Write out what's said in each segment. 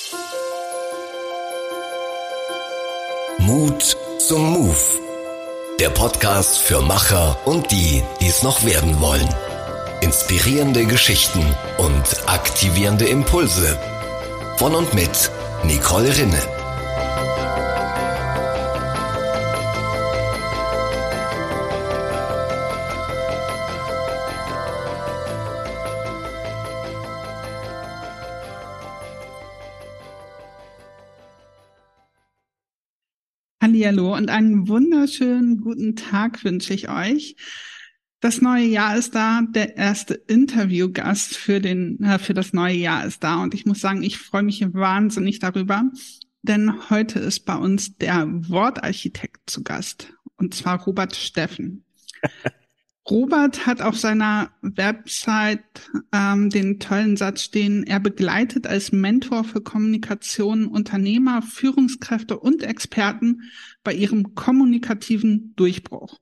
Mut zum Move. Der Podcast für Macher und die es noch werden wollen. Inspirierende Geschichten und aktivierende Impulse. Von und mit Nicole Rinne. Hallihallo und einen wunderschönen guten Tag wünsche ich euch. Das neue Jahr ist da, der erste Interviewgast für das neue Jahr ist da und ich muss sagen, ich freue mich wahnsinnig darüber, denn heute ist bei uns der Wortarchitekt zu Gast und zwar Robert Steffen. Robert hat auf seiner Website den tollen Satz stehen, er begleitet als Mentor für Kommunikation Unternehmer, Führungskräfte und Experten bei ihrem kommunikativen Durchbruch.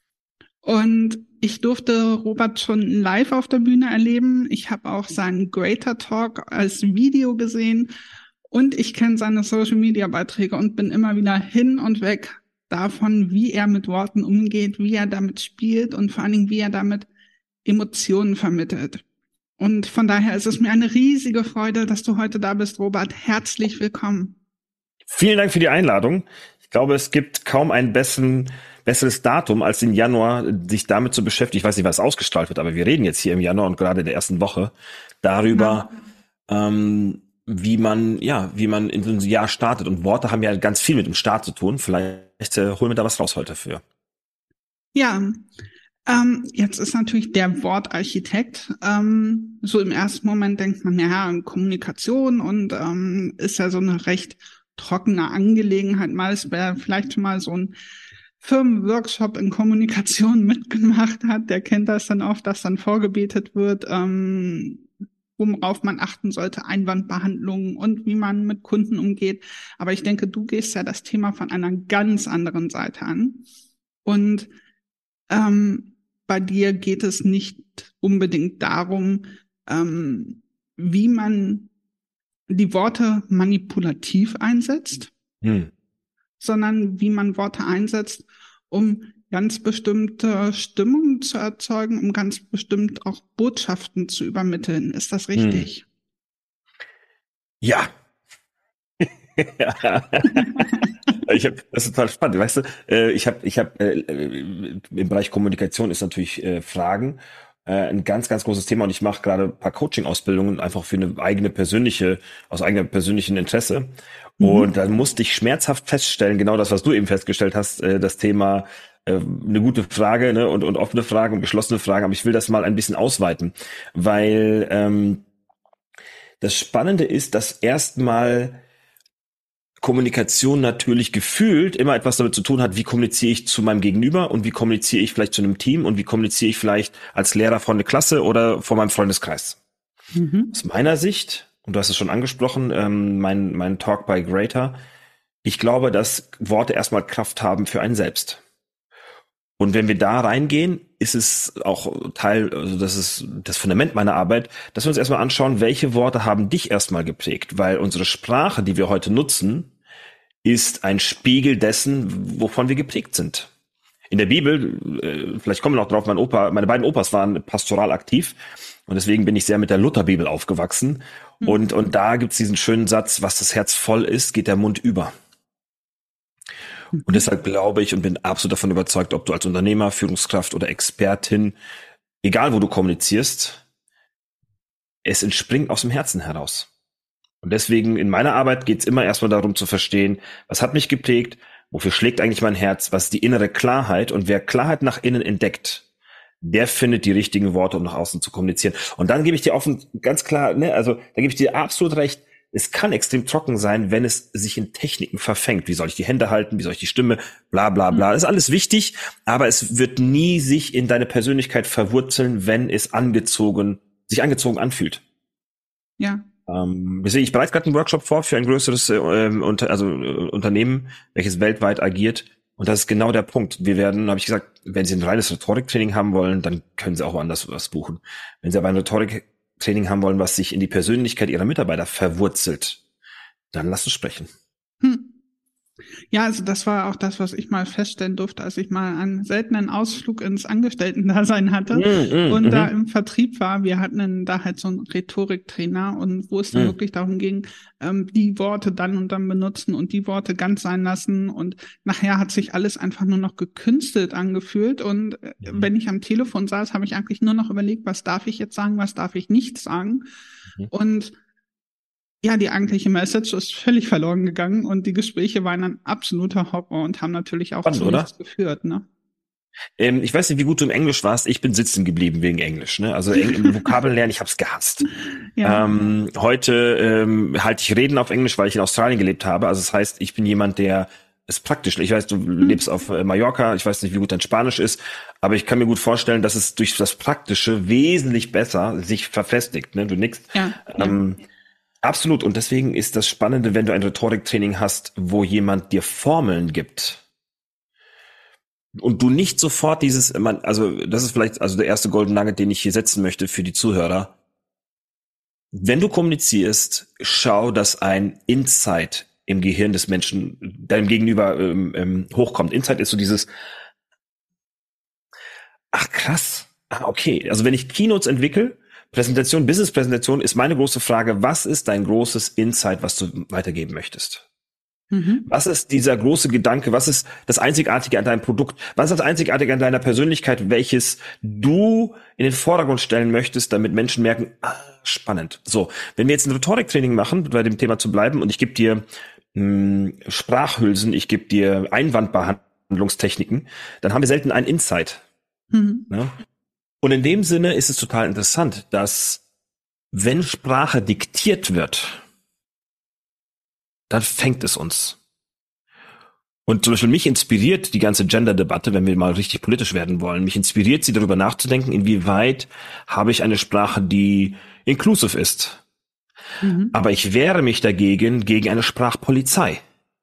Und ich durfte Robert schon live auf der Bühne erleben. Ich habe auch seinen Greater Talk als Video gesehen und ich kenne seine Social-Media-Beiträge und bin immer wieder hin und weg davon, wie er mit Worten umgeht, wie er damit spielt und vor allen Dingen, wie er damit Emotionen vermittelt. Und von daher ist es mir eine riesige Freude, dass du heute da bist, Robert. Herzlich willkommen. Vielen Dank für die Einladung. Ich glaube, es gibt kaum ein besseres Datum als den Januar, sich damit zu beschäftigen. Ich weiß nicht, was ausgestrahlt wird, aber wir reden jetzt hier im Januar und gerade in der ersten Woche darüber, wie man in so ein Jahr startet. Und Worte haben ja ganz viel mit dem Start zu tun. Vielleicht holen wir da was raus heute für. Ja, jetzt ist natürlich der Wortarchitekt. So im ersten Moment denkt man, ja, Kommunikation und ist ja so eine recht trockene Angelegenheit. Mal wer vielleicht schon mal so ein Firmenworkshop in Kommunikation mitgemacht hat, der kennt das dann oft, dass dann vorgebetet wird, worauf man achten sollte, Einwandbehandlungen und wie man mit Kunden umgeht. Aber ich denke, du gehst ja das Thema von einer ganz anderen Seite an. Und bei dir geht es nicht unbedingt darum, wie man die Worte manipulativ einsetzt, sondern wie man Worte einsetzt, um ganz bestimmte Stimmungen zu erzeugen, um ganz bestimmt auch Botschaften zu übermitteln. Ist das richtig? Ja. Das ist total spannend. Weißt du, ich hab im Bereich Kommunikation ist natürlich Fragen ein ganz, ganz großes Thema und ich mache gerade ein paar Coaching-Ausbildungen einfach für aus eigenem persönlichen Interesse. Und dann musste ich schmerzhaft feststellen, genau das, was du eben festgestellt hast, das Thema eine gute Frage, ne, und offene Fragen und geschlossene Fragen, aber ich will das mal ein bisschen ausweiten, weil das Spannende ist, dass erstmal Kommunikation natürlich gefühlt immer etwas damit zu tun hat, wie kommuniziere ich zu meinem Gegenüber und wie kommuniziere ich vielleicht zu einem Team und wie kommuniziere ich vielleicht als Lehrer vor einer Klasse oder vor meinem Freundeskreis. Aus meiner Sicht, und du hast es schon angesprochen, mein Talk bei Greater, ich glaube, dass Worte erstmal Kraft haben für einen selbst. Und wenn wir da reingehen, ist es auch das ist das Fundament meiner Arbeit, dass wir uns erstmal anschauen, welche Worte haben dich erstmal geprägt, weil unsere Sprache, die wir heute nutzen, ist ein Spiegel dessen, wovon wir geprägt sind. In der Bibel, vielleicht kommen wir noch drauf, meine beiden Opas waren pastoral aktiv und deswegen bin ich sehr mit der Lutherbibel aufgewachsen und da gibt's diesen schönen Satz, was das Herz voll ist, geht der Mund über. Und deshalb glaube ich und bin absolut davon überzeugt, ob du als Unternehmer, Führungskraft oder Expertin, egal wo du kommunizierst, es entspringt aus dem Herzen heraus. Und deswegen in meiner Arbeit geht es immer erstmal darum zu verstehen, was hat mich geprägt, wofür schlägt eigentlich mein Herz, was ist die innere Klarheit und wer Klarheit nach innen entdeckt, der findet die richtigen Worte, um nach außen zu kommunizieren. Und dann gebe ich dir offen, ganz klar, da gebe ich dir absolut recht, es kann extrem trocken sein, wenn es sich in Techniken verfängt. Wie soll ich die Hände halten? Wie soll ich die Stimme? Bla, bla, bla. Das ist alles wichtig, aber es wird nie sich in deine Persönlichkeit verwurzeln, wenn es sich angezogen anfühlt. Ja. Ich bereite gerade einen Workshop vor für ein größeres Unternehmen, welches weltweit agiert. Und das ist genau der Punkt. Habe ich gesagt, wenn Sie ein reines Rhetoriktraining haben wollen, dann können Sie auch woanders was buchen. Wenn Sie aber ein Rhetoriktraining haben wollen, was sich in die Persönlichkeit Ihrer Mitarbeiter verwurzelt, dann lass es sprechen. Hm. Ja, also das war auch das, was ich mal feststellen durfte, als ich mal einen seltenen Ausflug ins Angestellten-Dasein hatte und da im Vertrieb war. Wir hatten da halt so einen Rhetoriktrainer und wo es dann wirklich darum ging, die Worte dann und dann benutzen und die Worte ganz sein lassen. Und nachher hat sich alles einfach nur noch gekünstelt angefühlt. Und wenn ich am Telefon saß, habe ich eigentlich nur noch überlegt, was darf ich jetzt sagen, was darf ich nicht sagen. Und ja, die eigentliche Message ist völlig verloren gegangen und die Gespräche waren ein absoluter Horror und haben natürlich auch Spannend, zu nichts geführt, ne? Ich weiß nicht, wie gut du im Englisch warst. Ich bin sitzen geblieben wegen Englisch. Ne? Also Vokabeln lernen, ich habe es gehasst. Ja. Heute halte ich Reden auf Englisch, weil ich in Australien gelebt habe. Also das heißt, ich bin jemand, der ist praktisch. Ich weiß, du lebst auf Mallorca. Ich weiß nicht, wie gut dein Spanisch ist, aber ich kann mir gut vorstellen, dass es durch das Praktische wesentlich besser sich verfestigt. Ne? Du nickst. Ja. Absolut. Und deswegen ist das Spannende, wenn du ein Rhetoriktraining hast, wo jemand dir Formeln gibt und du nicht sofort also das ist vielleicht also der erste Golden Nugget, den ich hier setzen möchte für die Zuhörer. Wenn du kommunizierst, schau, dass ein Insight im Gehirn des Menschen, deinem Gegenüber hochkommt. Insight ist so dieses, ach krass, okay. Also wenn ich Keynotes entwickle, Business-Präsentation ist meine große Frage, was ist dein großes Insight, was du weitergeben möchtest? Was ist dieser große Gedanke? Was ist das Einzigartige an deinem Produkt? Was ist das Einzigartige an deiner Persönlichkeit, welches du in den Vordergrund stellen möchtest, damit Menschen merken, spannend. So, wenn wir jetzt ein Rhetoriktraining machen, bei dem Thema zu bleiben, und ich gebe dir Sprachhülsen, ich gebe dir Einwandbehandlungstechniken, dann haben wir selten einen Insight. Ne? Und in dem Sinne ist es total interessant, dass wenn Sprache diktiert wird, dann fängt es uns. Und zum Beispiel mich inspiriert die ganze Gender-Debatte, wenn wir mal richtig politisch werden wollen, mich inspiriert sie darüber nachzudenken, inwieweit habe ich eine Sprache, die inclusive ist. Aber ich wehre mich dagegen, gegen eine Sprachpolizei.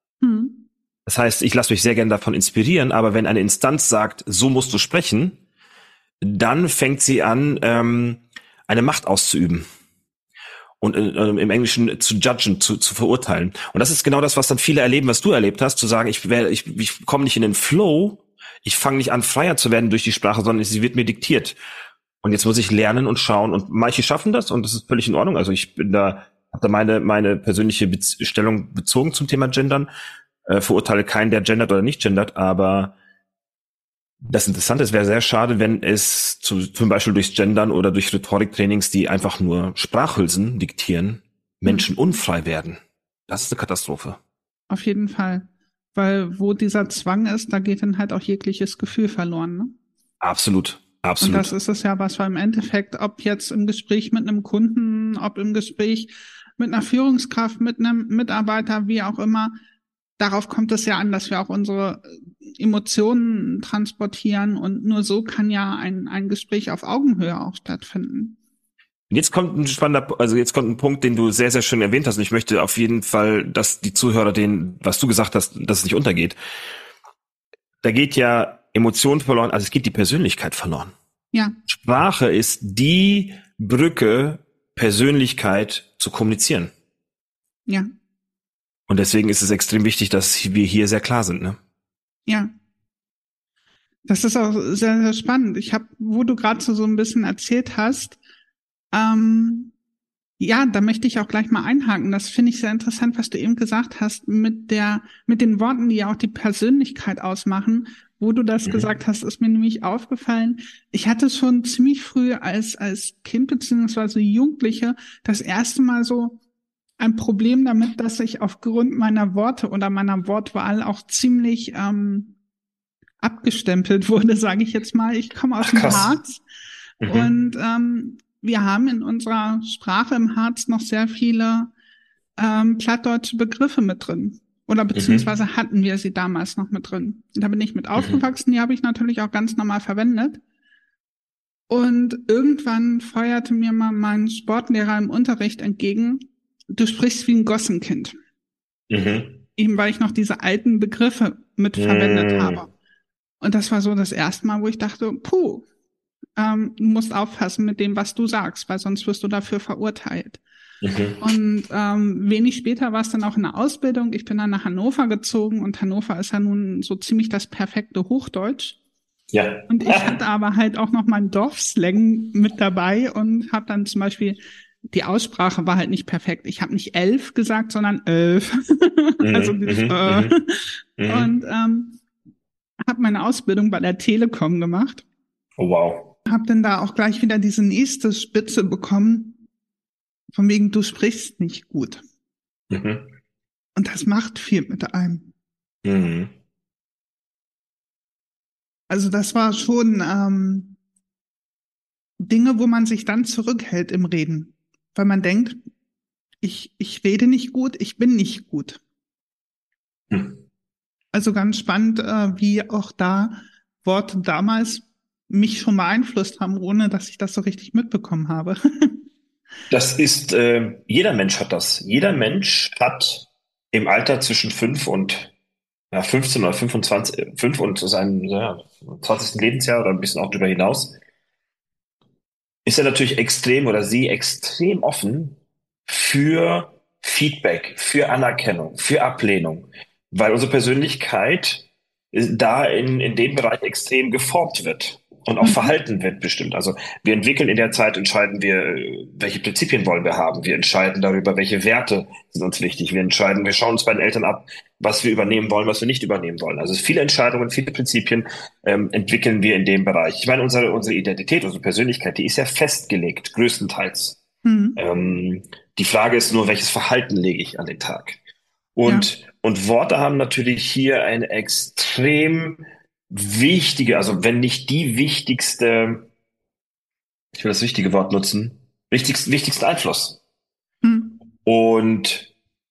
Das heißt, ich lasse mich sehr gerne davon inspirieren, aber wenn eine Instanz sagt, so musst du sprechen, dann fängt sie an, eine Macht auszuüben und im Englischen zu judgen, zu verurteilen. Und das ist genau das, was dann viele erleben, was du erlebt hast, zu sagen, ich komme nicht in den Flow, ich fange nicht an, freier zu werden durch die Sprache, sondern sie wird mir diktiert. Und jetzt muss ich lernen und schauen. Und manche schaffen das und das ist völlig in Ordnung. Also ich bin habe da meine persönliche Stellung bezogen zum Thema Gendern. Verurteile keinen, der gendert oder nicht gendert, aber das Interessante ist, wäre sehr schade, wenn es zum Beispiel durchs Gendern oder durch Rhetoriktrainings, die einfach nur Sprachhülsen diktieren, Menschen unfrei werden. Das ist eine Katastrophe. Auf jeden Fall. Weil wo dieser Zwang ist, da geht dann halt auch jegliches Gefühl verloren, ne? Absolut. Und das ist es ja, was wir im Endeffekt, ob jetzt im Gespräch mit einem Kunden, ob im Gespräch mit einer Führungskraft, mit einem Mitarbeiter, wie auch immer, darauf kommt es ja an, dass wir auch unsere Emotionen transportieren und nur so kann ja ein Gespräch auf Augenhöhe auch stattfinden. Jetzt kommt ein Punkt, den du sehr, sehr schön erwähnt hast und ich möchte auf jeden Fall, dass die Zuhörer was du gesagt hast, dass es nicht untergeht. Da geht ja Emotion verloren, also es geht die Persönlichkeit verloren. Ja. Sprache ist die Brücke, Persönlichkeit zu kommunizieren. Ja. Und deswegen ist es extrem wichtig, dass wir hier sehr klar sind, ne? Ja. Das ist auch sehr, sehr spannend. Wo du gerade so ein bisschen erzählt hast, ja, da möchte ich auch gleich mal einhaken. Das finde ich sehr interessant, was du eben gesagt hast, mit den Worten, die ja auch die Persönlichkeit ausmachen. Wo du das gesagt hast, ist mir nämlich aufgefallen. Ich hatte schon ziemlich früh als Kind beziehungsweise Jugendliche das erste Mal so ein Problem damit, dass ich aufgrund meiner Worte oder meiner Wortwahl auch ziemlich abgestempelt wurde, sage ich jetzt mal. Ich komme aus dem Harz und wir haben in unserer Sprache im Harz noch sehr viele plattdeutsche Begriffe mit drin. Oder beziehungsweise hatten wir sie damals noch mit drin. Und da bin ich mit aufgewachsen, die habe ich natürlich auch ganz normal verwendet. Und irgendwann feuerte mir mal mein Sportlehrer im Unterricht entgegen, du sprichst wie ein Gossenkind. Eben weil ich noch diese alten Begriffe mit verwendet habe. Und das war so das erste Mal, wo ich dachte, du musst aufpassen mit dem, was du sagst, weil sonst wirst du dafür verurteilt. Mhm. Und wenig später war es dann auch in der Ausbildung. Ich bin dann nach Hannover gezogen und Hannover ist ja nun so ziemlich das perfekte Hochdeutsch. Ja. Und ich hatte aber halt auch noch meinen Dorfslang mit dabei und habe dann zum Beispiel, die Aussprache war halt nicht perfekt. Ich habe nicht 11 gesagt, sondern 11. Also Mhm. dieses Mhm. Mhm. Und Mhm. habe meine Ausbildung bei der Telekom gemacht. Oh, wow. Habe dann da auch gleich wieder diese nächste Spitze bekommen, von wegen, du sprichst nicht gut. Mhm. Und das macht viel mit einem. Mhm. Also das war schon Dinge, wo man sich dann zurückhält im Reden, weil man denkt, ich rede nicht gut, ich bin nicht gut. Mhm. Also ganz spannend, wie auch da Worte damals mich schon beeinflusst haben, ohne dass ich das so richtig mitbekommen habe. Das ist, jeder Mensch hat das. Jeder Mensch hat im Alter zwischen 5 und 15 oder 25, 5 und seinem 20. Lebensjahr oder ein bisschen auch darüber hinaus, ist er natürlich extrem oder sie extrem offen für Feedback, für Anerkennung, für Ablehnung, weil unsere Persönlichkeit da in dem Bereich extrem geformt wird und auch Mhm. Verhalten wird bestimmt. Also wir entwickeln in der Zeit, entscheiden wir, welche Prinzipien wollen wir haben. Wir entscheiden darüber, welche Werte sind uns wichtig. Wir schauen uns bei den Eltern ab, was wir übernehmen wollen, was wir nicht übernehmen wollen. Also viele Entscheidungen, viele Prinzipien entwickeln wir in dem Bereich. Ich meine, unsere Identität, unsere Persönlichkeit, die ist ja festgelegt, größtenteils. Mhm. Ähm, die Frage ist nur, welches Verhalten lege ich an den Tag? Ja. Und Worte haben natürlich hier eine extrem wichtige, also wenn nicht die wichtigste, ich will das wichtige Wort nutzen, wichtigsten Einfluss. Mhm. Und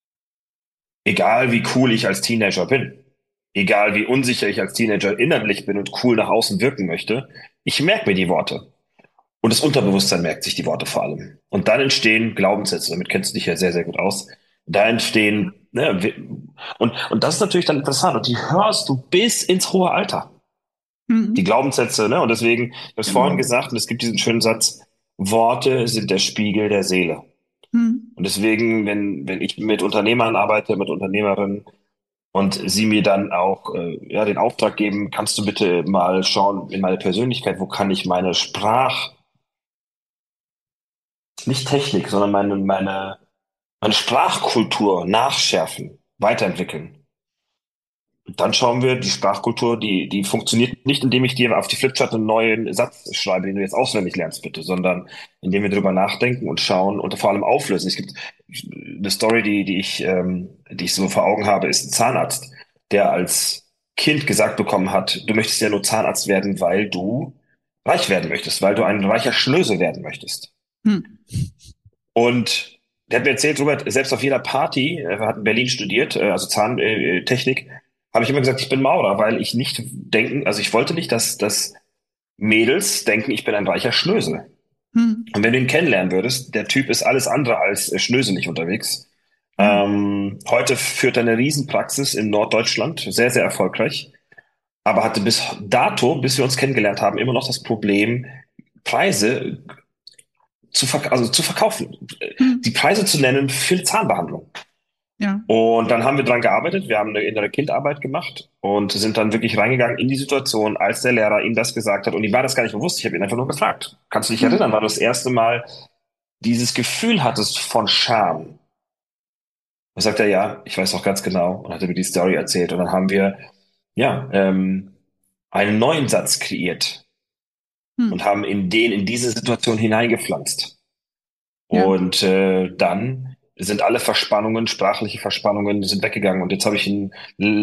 egal wie cool ich als Teenager bin, egal wie unsicher ich als Teenager innerlich bin und cool nach außen wirken möchte, ich merke mir die Worte. Und das Unterbewusstsein merkt sich die Worte vor allem. Und dann entstehen Glaubenssätze, damit kennst du dich ja sehr, sehr gut aus. Da entstehen, ne, und das ist natürlich dann interessant. Und die hörst du bis ins hohe Alter. Die Mhm. Glaubenssätze, ne? Und deswegen, ich habe es vorhin Genau. gesagt, und es gibt diesen schönen Satz, Worte sind der Spiegel der Seele. Mhm. Und deswegen, wenn ich mit Unternehmern arbeite, mit Unternehmerinnen, und sie mir dann auch den Auftrag geben, kannst du bitte mal schauen in meine Persönlichkeit, wo kann ich meine nicht Technik, sondern meine Sprachkultur nachschärfen, weiterentwickeln. Und dann schauen wir, die Sprachkultur, die funktioniert nicht, indem ich dir auf die Flipchart einen neuen Satz schreibe, den du jetzt auswendig lernst, bitte, sondern indem wir drüber nachdenken und schauen und vor allem auflösen. Es gibt eine Story, die ich so vor Augen habe, ist ein Zahnarzt, der als Kind gesagt bekommen hat, du möchtest ja nur Zahnarzt werden, weil du reich werden möchtest, weil du ein reicher Schnösel werden möchtest. Mhm. Und der hat mir erzählt, Robert, selbst auf jeder Party, er hat in Berlin studiert, also Zahntechnik, habe ich immer gesagt, ich bin Maurer, weil ich nicht denken, also ich wollte nicht, dass Mädels denken, ich bin ein reicher Schnösel. Mhm. Und wenn du ihn kennenlernen würdest, der Typ ist alles andere als schnöselig unterwegs. Ja. Heute führt er eine Riesenpraxis in Norddeutschland, sehr, sehr erfolgreich, aber hatte bis dato, bis wir uns kennengelernt haben, immer noch das Problem, Preise also zu verkaufen, die Mhm. Preise zu nennen für die Zahnbehandlung. Ja. Und dann haben wir dran gearbeitet, wir haben eine innere Kindarbeit gemacht und sind dann wirklich reingegangen in die Situation, als der Lehrer ihm das gesagt hat. Und ihm war das gar nicht bewusst, ich habe ihn einfach nur gefragt. Kannst du dich erinnern, Mhm. wann du das erste Mal dieses Gefühl hattest von Scham? Und sagt er, ja, ich weiß noch ganz genau und hat mir die Story erzählt. Und dann haben wir, ja, einen neuen Satz kreiert und Mhm. haben in diese Situation hineingepflanzt. Ja. Und dann sind alle Verspannungen, sprachliche Verspannungen, sind weggegangen. Und jetzt habe ich ihn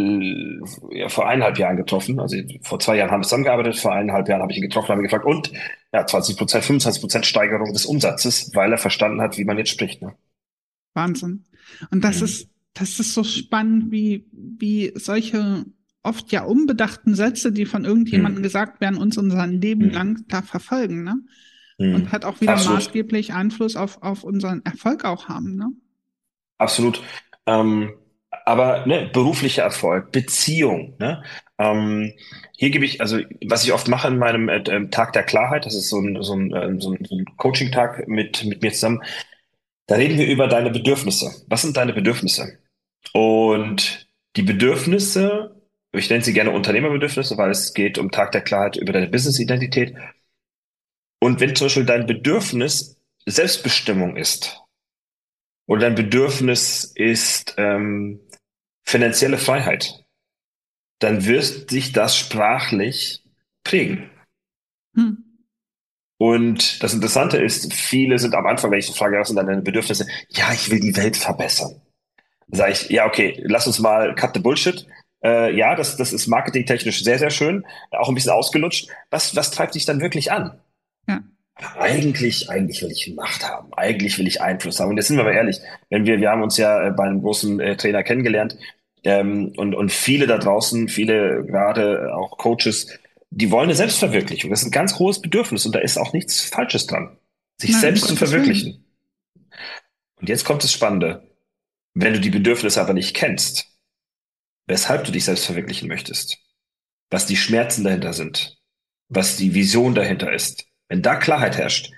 vor 1,5 Jahren getroffen. Also vor 2 Jahren haben wir zusammengearbeitet, vor 1,5 Jahren habe ich ihn getroffen, haben ihn gefragt, und ja, 20%, 25% Steigerung des Umsatzes, weil er verstanden hat, wie man jetzt spricht. Ne? Wahnsinn. Und Mhm. das ist so spannend, wie solche oft ja unbedachten Sätze, die von irgendjemandem Mhm. gesagt werden, uns unser Leben Mhm. lang da verfolgen, ne? Und Mhm. halt auch wieder Absolut. maßgeblich Einfluss auf unseren Erfolg auch haben, ne? Absolut. Ähm, aber ne, beruflicher Erfolg, Beziehung. Ne? Hier gebe ich, also was ich oft mache in meinem Tag der Klarheit, das ist so ein Coaching-Tag mit mir zusammen, Da reden wir über deine Bedürfnisse. Was sind deine Bedürfnisse? Und die Bedürfnisse, ich nenne sie gerne Unternehmerbedürfnisse, weil es geht um Tag der Klarheit über deine Business-Identität. Und wenn zum Beispiel dein Bedürfnis Selbstbestimmung ist oder dein Bedürfnis ist finanzielle Freiheit, dann wird sich das sprachlich prägen. Hm. Und das Interessante ist, viele sind am Anfang, wenn ich so frage, was sind deine Bedürfnisse? Ja, ich will die Welt verbessern. Sage ich, ja, okay, lass uns mal cut the bullshit. Ja, das ist marketingtechnisch sehr, sehr schön, auch ein bisschen ausgelutscht. Was treibt dich dann wirklich an? Ja. Eigentlich will ich Macht haben. Eigentlich will ich Einfluss haben. Und jetzt sind wir mal ehrlich, wenn wir haben uns ja bei einem großen Trainer kennengelernt, und viele da draußen, viele gerade auch Coaches, die wollen eine Selbstverwirklichung. Das ist ein ganz hohes Bedürfnis und da ist auch nichts Falsches dran, sich Nein, um selbst zu Gottes Willen. verwirklichen. Und jetzt kommt das Spannende. Wenn du die Bedürfnisse aber nicht kennst, weshalb du dich selbst verwirklichen möchtest, was die Schmerzen dahinter sind, was die Vision dahinter ist, wenn da Klarheit herrscht,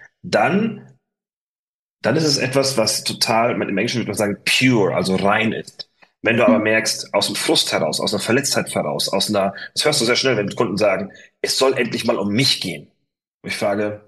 dann ist es etwas, was total, im Englischen würde man sagen, pure, also rein ist. Wenn du aber Hm. merkst, aus dem Frust heraus, aus einer Verletztheit heraus, das hörst du sehr schnell, wenn Kunden sagen, es soll endlich mal um mich gehen. Und ich frage,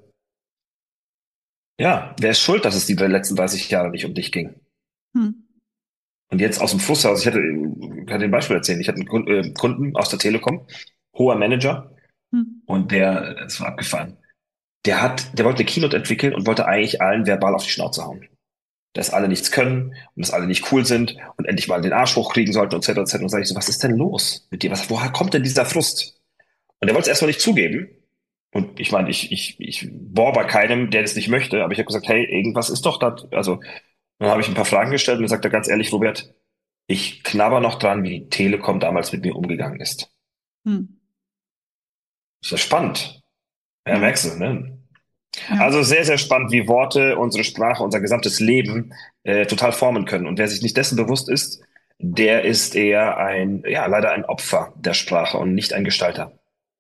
ja, wer ist schuld, dass es die letzten 30 Jahre nicht um dich ging? Hm. Und jetzt aus dem Frust heraus, ich hatte ein Beispiel erzählen, ich hatte einen Kunden aus der Telekom, hoher Manager, Hm. und das war abgefahren. Der wollte eine Keynote entwickeln und wollte eigentlich allen verbal auf die Schnauze hauen. Dass alle nichts können und dass alle nicht cool sind und endlich mal den Arsch hochkriegen sollten und etc. etc. Und sage ich so, was ist denn los mit dir? Woher kommt denn dieser Frust? Und er wollte es erstmal nicht zugeben. Und ich meine, ich bohr bei keinem, der das nicht möchte, aber ich habe gesagt, hey, irgendwas ist doch da. Also, dann habe ich ein paar Fragen gestellt und dann sagt er ganz ehrlich, Robert, ich knabber noch dran, wie die Telekom damals mit mir umgegangen ist. Hm. Ist ja spannend. Ja, Ja. merkst du, ne? Ja. Also sehr, sehr spannend, wie Worte, unsere Sprache, unser gesamtes Leben total formen können. Und wer sich nicht dessen bewusst ist, der ist eher leider ein Opfer der Sprache und nicht ein Gestalter.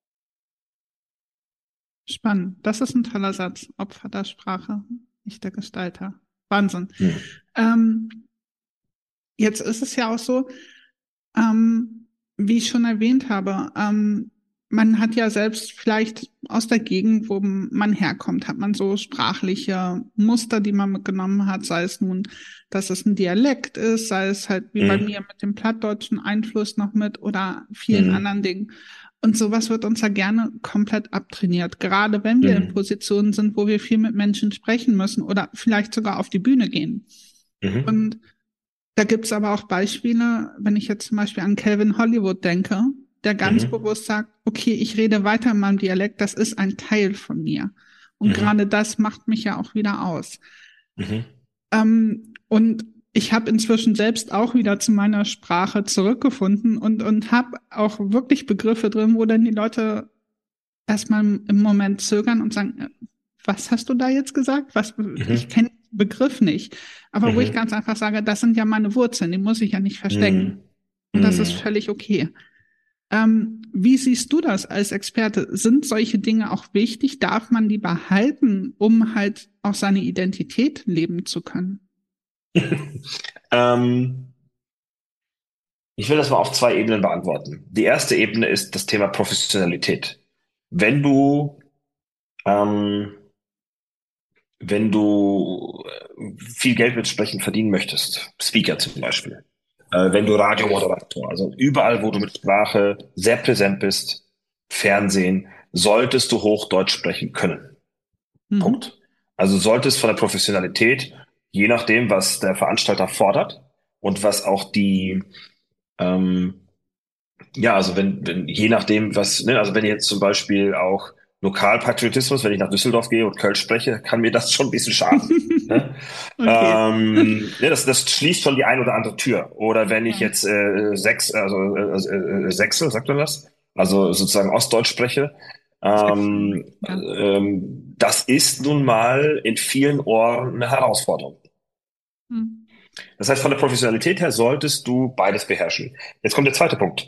Spannend. Das ist ein toller Satz. Opfer der Sprache, nicht der Gestalter. Wahnsinn. Hm. Ähm, Jetzt ist es ja auch so, wie ich schon erwähnt habe, man hat ja selbst vielleicht aus der Gegend, wo man herkommt, hat man so sprachliche Muster, die man mitgenommen hat, sei es nun, dass es ein Dialekt ist, sei es halt wie bei mir mit dem plattdeutschen Einfluss noch mit oder vielen anderen Dingen. Und sowas wird uns ja gerne komplett abtrainiert, gerade wenn wir in Positionen sind, wo wir viel mit Menschen sprechen müssen oder vielleicht sogar auf die Bühne gehen. Und da gibt's aber auch Beispiele, wenn ich jetzt zum Beispiel an Calvin Hollywood denke, der ganz bewusst sagt, okay, ich rede weiter in meinem Dialekt, das ist ein Teil von mir. Und gerade das macht mich ja auch wieder aus. Und ich habe inzwischen selbst auch wieder zu meiner Sprache zurückgefunden und habe auch wirklich Begriffe drin, wo dann die Leute erstmal im Moment zögern und sagen, was hast du da jetzt gesagt? Ich kenne den Begriff nicht. Aber wo ich ganz einfach sage, das sind ja meine Wurzeln, die muss ich ja nicht verstecken. Und das ist völlig okay. Wie siehst du das als Experte? Sind solche Dinge auch wichtig? Darf man die behalten, um halt auch seine Identität leben zu können? Ich will das mal auf zwei Ebenen beantworten. Die erste Ebene ist das Thema Professionalität. Wenn du viel Geld mit Sprechen verdienen möchtest, Speaker zum Beispiel, wenn du Radiomoderator, also überall, wo du mit Sprache sehr präsent bist, Fernsehen, solltest du Hochdeutsch sprechen können. Punkt. Also solltest von der Professionalität, je nachdem, was der Veranstalter fordert und was auch also je nachdem, also wenn jetzt zum Beispiel auch Lokalpatriotismus, wenn ich nach Düsseldorf gehe und Kölsch spreche, kann mir das schon ein bisschen schaden. Ne? Okay. Das schließt schon die ein oder andere Tür. Oder wenn ich jetzt Sächse, sagt man das? Also sozusagen Ostdeutsch spreche. Das ist nun mal in vielen Ohren eine Herausforderung. Das heißt, von der Professionalität her solltest du beides beherrschen. Jetzt kommt der zweite Punkt.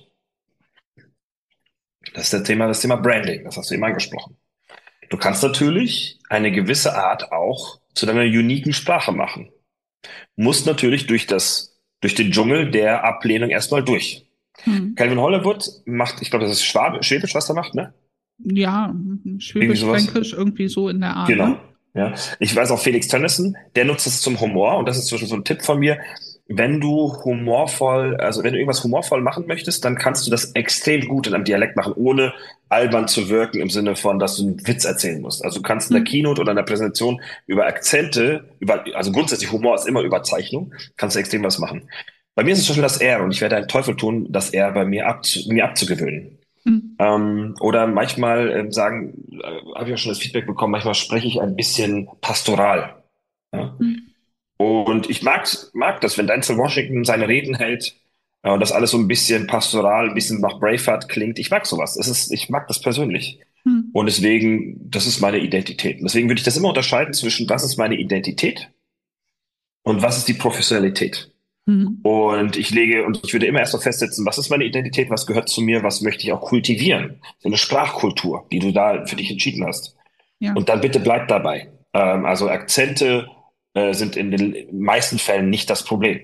Das ist das Thema Branding. Das hast du eben angesprochen. Du kannst natürlich eine gewisse Art auch zu deiner uniken Sprache machen. musst natürlich durch den Dschungel der Ablehnung erstmal durch. Hm. Calvin Hollywood macht, ich glaube, das ist Schwäbisch, was er macht, ne? Ja, Irgendwie sowas. Schwäbisch-Fränkisch, irgendwie so in der Art, Genau. ne? Ja. Ich weiß auch Felix Tönnissen, der nutzt es zum Humor und das ist zum Beispiel so ein Tipp von mir. Wenn du wenn du irgendwas humorvoll machen möchtest, dann kannst du das extrem gut in einem Dialekt machen, ohne albern zu wirken im Sinne von, dass du einen Witz erzählen musst. Also du kannst in der Hm. Keynote oder in der Präsentation über Akzente, also grundsätzlich Humor ist immer Überzeichnung, kannst du extrem was machen. Bei mir ist es zum Beispiel das R und ich werde einen Teufel tun, das R bei mir abzugewöhnen. Hm. Oder manchmal habe ich auch schon das Feedback bekommen, manchmal spreche ich ein bisschen pastoral. Ja? Hm. Und ich mag das, wenn Denzel Washington seine Reden hält und das alles so ein bisschen pastoral, ein bisschen nach Braveheart klingt. Ich mag sowas. Ich mag das persönlich. Hm. Und deswegen, das ist meine Identität. Und deswegen würde ich das immer unterscheiden zwischen, was ist meine Identität und was ist die Professionalität. Hm. Und ich würde immer erst noch festsetzen, was ist meine Identität, was gehört zu mir, was möchte ich auch kultivieren. So eine Sprachkultur, die du da für dich entschieden hast. Ja. Und dann bitte bleib dabei. Also Akzente sind in den meisten Fällen nicht das Problem.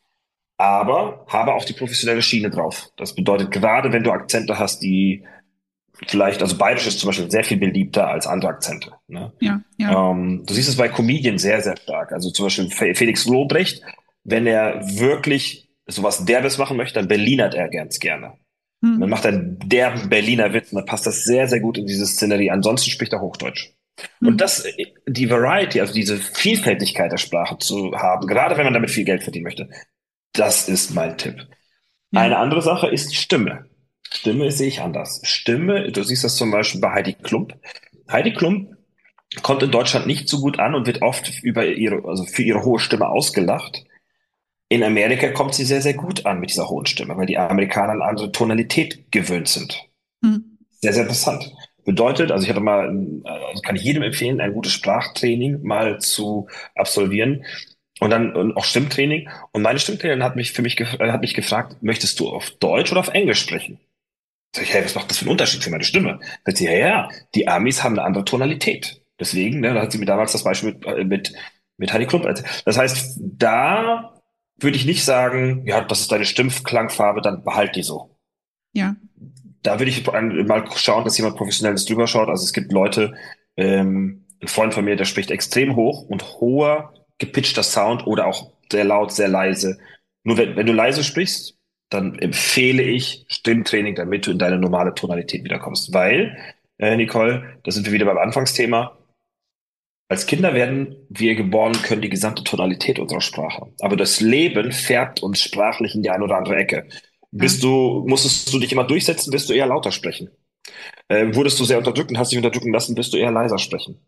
Aber habe auch die professionelle Schiene drauf. Das bedeutet, gerade wenn du Akzente hast, die vielleicht, also Bayerisch ist zum Beispiel sehr viel beliebter als andere Akzente. Ne? Ja, ja. Du siehst es bei Comedians sehr, sehr stark. Also zum Beispiel Felix Lobrecht, wenn er wirklich sowas Derbes machen möchte, dann Berlinert er ganz gerne. Und dann Hm. macht er einen derben Berliner Witz und dann passt das sehr, sehr gut in diese Szenerie. Ansonsten spricht er Hochdeutsch. Und Hm. die Variety, also diese Vielfältigkeit der Sprache zu haben, gerade wenn man damit viel Geld verdienen möchte, das ist mein Tipp. Ja. Eine andere Sache ist Stimme. Stimme sehe ich anders. Stimme, du siehst das zum Beispiel bei Heidi Klum. Heidi Klum kommt in Deutschland nicht so gut an und wird oft für ihre hohe Stimme ausgelacht. In Amerika kommt sie sehr, sehr gut an mit dieser hohen Stimme, weil die Amerikaner eine andere Tonalität gewöhnt sind. Hm. Sehr, sehr interessant. Bedeutet, also kann ich jedem empfehlen, ein gutes Sprachtraining mal zu absolvieren und auch Stimmtraining. Und meine Stimmtrainerin hat mich gefragt, möchtest du auf Deutsch oder auf Englisch sprechen? Sag ich, hey, was macht das für einen Unterschied für meine Stimme? Sagt sie, ja, die Amis haben eine andere Tonalität. Deswegen, ne, da hat sie mir damals das Beispiel mit Heidi Klum erzählt. Das heißt, da würde ich nicht sagen, ja, das ist deine Stimmklangfarbe, dann behalt die so. Ja. Da würde ich mal schauen, dass jemand Professionelles drüber schaut. Also es gibt Leute, ein Freund von mir, der spricht extrem hoch und hoher, gepitchter Sound oder auch sehr laut, sehr leise. Nur wenn du leise sprichst, dann empfehle ich Stimmtraining, damit du in deine normale Tonalität wiederkommst. Weil, Nicole, da sind wir wieder beim Anfangsthema. Als Kinder werden wir geboren, können die gesamte Tonalität unserer Sprache. Aber das Leben färbt uns sprachlich in die eine oder andere Ecke. Ja. Musstest du dich immer durchsetzen, wirst du eher lauter sprechen. Wurdest du sehr unterdrückt und hast dich unterdrücken lassen, wirst du eher leiser sprechen.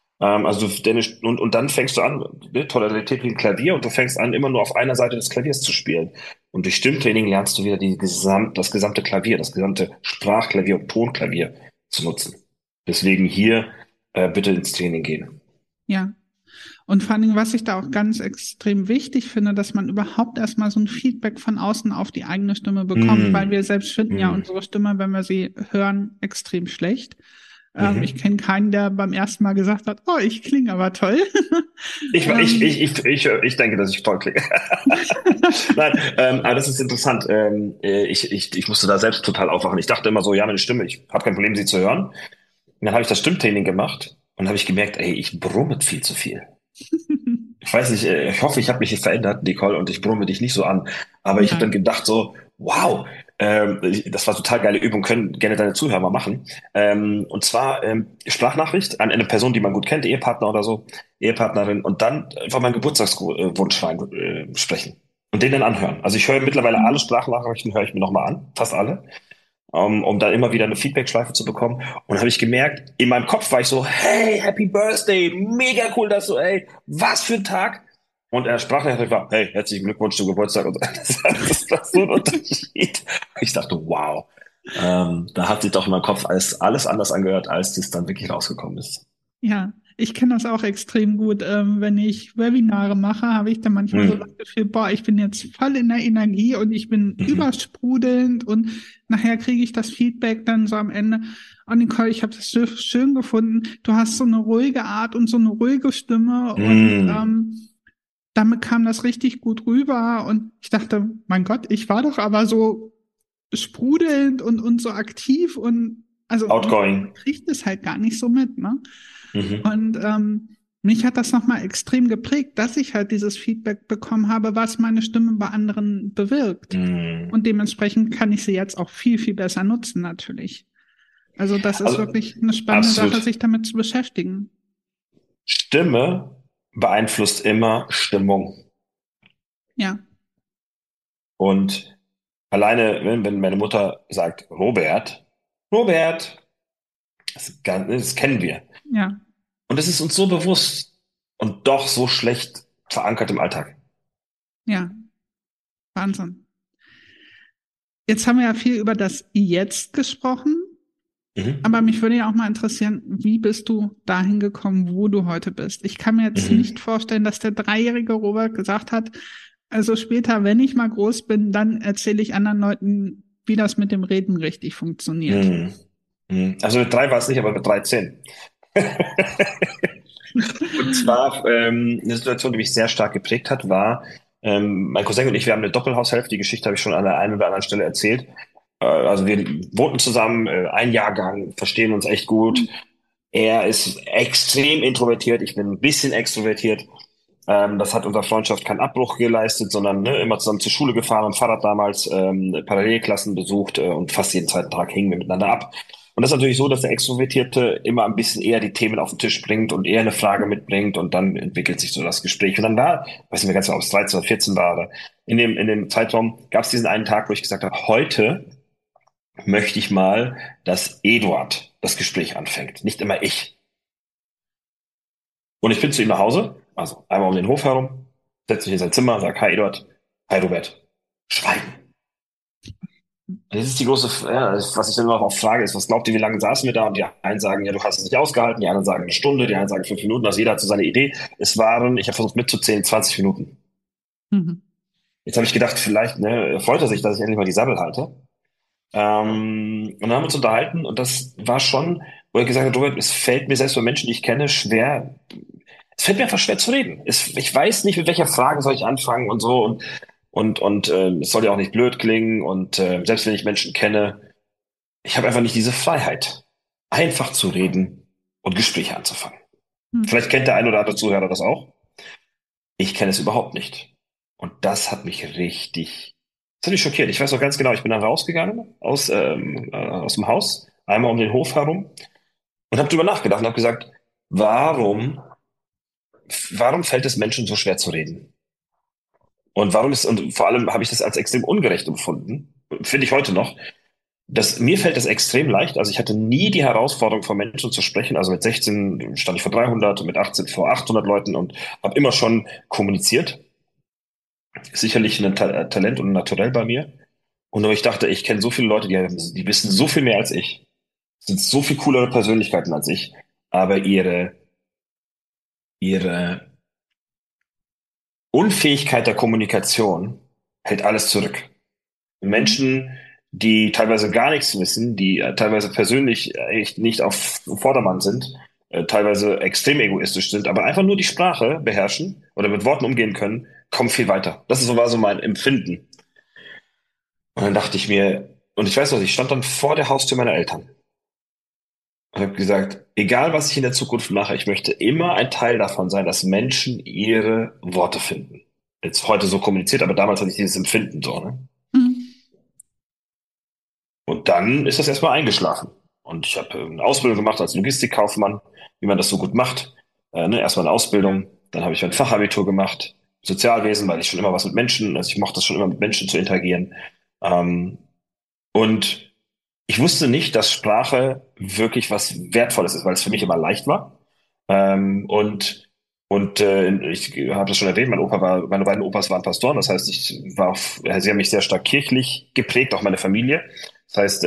Und dann fängst du an, ne, Tonalität wie ein Klavier, und du fängst an, immer nur auf einer Seite des Klaviers zu spielen. Und durch Stimmtraining lernst du wieder das gesamte Klavier, das gesamte Sprachklavier und Tonklavier zu nutzen. Deswegen hier bitte ins Training gehen. Ja. Und vor allen Dingen, was ich da auch ganz extrem wichtig finde, dass man überhaupt erstmal so ein Feedback von außen auf die eigene Stimme bekommt, weil wir selbst finden ja unsere Stimme, wenn wir sie hören, extrem schlecht. Ich kenne keinen, der beim ersten Mal gesagt hat, oh, ich klinge aber toll. Ich denke, dass ich toll klinge. Nein, aber das ist interessant. Ich musste da selbst total aufwachen. Ich dachte immer so, ja, meine Stimme, ich habe kein Problem, sie zu hören. Und dann habe ich das Stimmtraining gemacht und habe ich gemerkt, ey, ich brumme viel zu viel. Ich weiß nicht, ich hoffe, ich habe mich verändert, Nicole, und ich brumme dich nicht so an. Aber ich habe dann gedacht so, wow, das war total geile Übung, können gerne deine Zuhörer mal machen. Und zwar Sprachnachricht an eine Person, die man gut kennt, Ehepartner oder so, Ehepartnerin, und dann einfach meinen Geburtstagswunsch rein sprechen und den dann anhören. Also ich höre mittlerweile alle Sprachnachrichten, höre ich mir nochmal an, fast alle, um dann immer wieder eine Feedback-Schleife zu bekommen. Und habe ich gemerkt, in meinem Kopf war ich so, hey, Happy Birthday, mega cool, dass du, ey, was für ein Tag. Und er sprach nachher, war, hey, herzlichen Glückwunsch zum Geburtstag. Und das war so ein Unterschied. Ich dachte, wow, da hat sich doch in meinem Kopf alles anders angehört, als das dann wirklich rausgekommen ist. Ja, ich kenne das auch extrem gut. Wenn ich Webinare mache, habe ich dann manchmal so das Gefühl, boah, ich bin jetzt voll in der Energie und ich bin übersprudelnd und nachher kriege ich das Feedback dann so am Ende. Oh, Nicole, ich habe das schön gefunden. Du hast so eine ruhige Art und so eine ruhige Stimme und damit kam das richtig gut rüber und ich dachte, mein Gott, ich war doch aber so sprudelnd und so aktiv und also Outgoing. man kriegt es halt gar nicht so mit, ne? Mhm. Und mich hat das nochmal extrem geprägt, dass ich halt dieses Feedback bekommen habe, was meine Stimme bei anderen bewirkt. Mhm. Und dementsprechend kann ich sie jetzt auch viel, viel besser nutzen, natürlich. Also das ist Also, wirklich eine spannende absolut. Sache, sich damit zu beschäftigen. Stimme beeinflusst immer Stimmung. Ja, Und alleine, wenn meine Mutter sagt, Robert, Robert, das kennen wir. ja, Und es ist uns so bewusst und doch so schlecht verankert im Alltag. ja, Wahnsinn. Jetzt haben wir ja viel über das Jetzt gesprochen, Mhm. aber mich würde ja auch mal interessieren, wie bist du dahin gekommen, wo du heute bist? Ich kann mir jetzt Mhm. nicht vorstellen, dass der dreijährige Robert gesagt hat, also später, wenn ich mal groß bin, dann erzähle ich anderen Leuten, wie das mit dem Reden richtig funktioniert. Mhm. Mhm. Also mit 3 war es nicht, aber mit 13. Und zwar eine Situation, die mich sehr stark geprägt hat, war, mein Cousin und ich, wir haben eine Doppelhaushälfte. Die Geschichte habe ich schon an der einen oder anderen Stelle erzählt. Also wir wohnten zusammen, ein Jahrgang, verstehen uns echt gut. Er ist extrem introvertiert, ich bin ein bisschen extrovertiert. Das hat unserer Freundschaft keinen Abbruch geleistet, sondern ne, immer zusammen zur Schule gefahren, am Fahrrad damals, Parallelklassen besucht und fast jeden zweiten Tag hingen wir miteinander ab. Und das ist natürlich so, dass der Extrovertierte immer ein bisschen eher die Themen auf den Tisch bringt und eher eine Frage mitbringt und dann entwickelt sich so das Gespräch. Und dann war, weiß nicht mehr ganz genau, ob es 13 oder 14 war, aber in dem Zeitraum gab es diesen einen Tag, wo ich gesagt habe, heute möchte ich mal, dass Eduard das Gespräch anfängt, nicht immer ich. Und ich bin zu ihm nach Hause, also einmal um den Hof herum, setze mich in sein Zimmer, sag, hi Eduard, hi Robert, schweigen. Und das ist die große, ja, was ich dann immer auch frage, ist, was glaubt ihr, wie lange saßen wir da? Und die einen sagen, ja, du hast es nicht ausgehalten, die anderen sagen eine Stunde, die anderen sagen 5 Minuten, also jeder hat so seine Idee. Es waren, ich habe versucht mitzuzählen, 20 Minuten. Mhm. Jetzt habe ich gedacht, vielleicht freut er sich, dass ich endlich mal die Sabbel halte. Und dann haben wir uns unterhalten und das war schon, wo er gesagt hat, Robert, es fällt mir selbst bei Menschen, die ich kenne, schwer, es fällt mir einfach schwer zu reden. Ich weiß nicht, mit welcher Frage soll ich anfangen und so und es soll ja auch nicht blöd klingen und selbst wenn ich Menschen kenne, ich habe einfach nicht diese Freiheit, einfach zu reden und Gespräche anzufangen. Mhm. Vielleicht kennt der ein oder andere Zuhörer das auch. Ich kenne es überhaupt nicht. Und das hat mich das hat mich schockiert. Ich weiß noch ganz genau, ich bin dann rausgegangen aus dem Haus, einmal um den Hof herum und habe drüber nachgedacht und habe gesagt, warum, warum fällt es Menschen so schwer zu reden? Und vor allem habe ich das als extrem ungerecht empfunden, finde ich heute noch. Mir fällt das extrem leicht. Also ich hatte nie die Herausforderung, vor Menschen zu sprechen. Also mit 16 stand ich vor 300 und mit 18 vor 800 Leuten und habe immer schon kommuniziert. Sicherlich ein Talent und ein Naturell bei mir. Und aber ich dachte, ich kenne so viele Leute, die wissen so viel mehr als ich, sind so viel coolere Persönlichkeiten als ich, aber ihre Unfähigkeit der Kommunikation hält alles zurück. Mhm. Menschen, die teilweise gar nichts wissen, die teilweise persönlich echt nicht auf Vordermann sind, teilweise extrem egoistisch sind, aber einfach nur die Sprache beherrschen oder mit Worten umgehen können, kommen viel weiter. War so mein Empfinden. Und dann dachte ich mir, und ich weiß noch, ich stand dann vor der Haustür meiner Eltern und habe gesagt, egal was ich in der Zukunft mache, ich möchte immer ein Teil davon sein, dass Menschen ihre Worte finden. Jetzt heute so kommuniziert, aber damals hatte ich dieses Empfinden so, ne? Mhm. Und dann ist das erstmal eingeschlafen. Und ich habe eine Ausbildung gemacht als Logistikkaufmann, wie man das so gut macht. Erstmal eine Ausbildung, dann habe ich mein Fachabitur gemacht, Sozialwesen, weil ich schon immer was mit Menschen, also ich mochte das schon immer mit Menschen zu interagieren. Ähm, und ich wusste nicht, dass Sprache wirklich was Wertvolles ist, weil es für mich immer leicht war. Ich habe das schon erwähnt, meine beiden Opas waren Pastoren, das heißt, sie haben mich sehr stark kirchlich geprägt, auch meine Familie. Das heißt,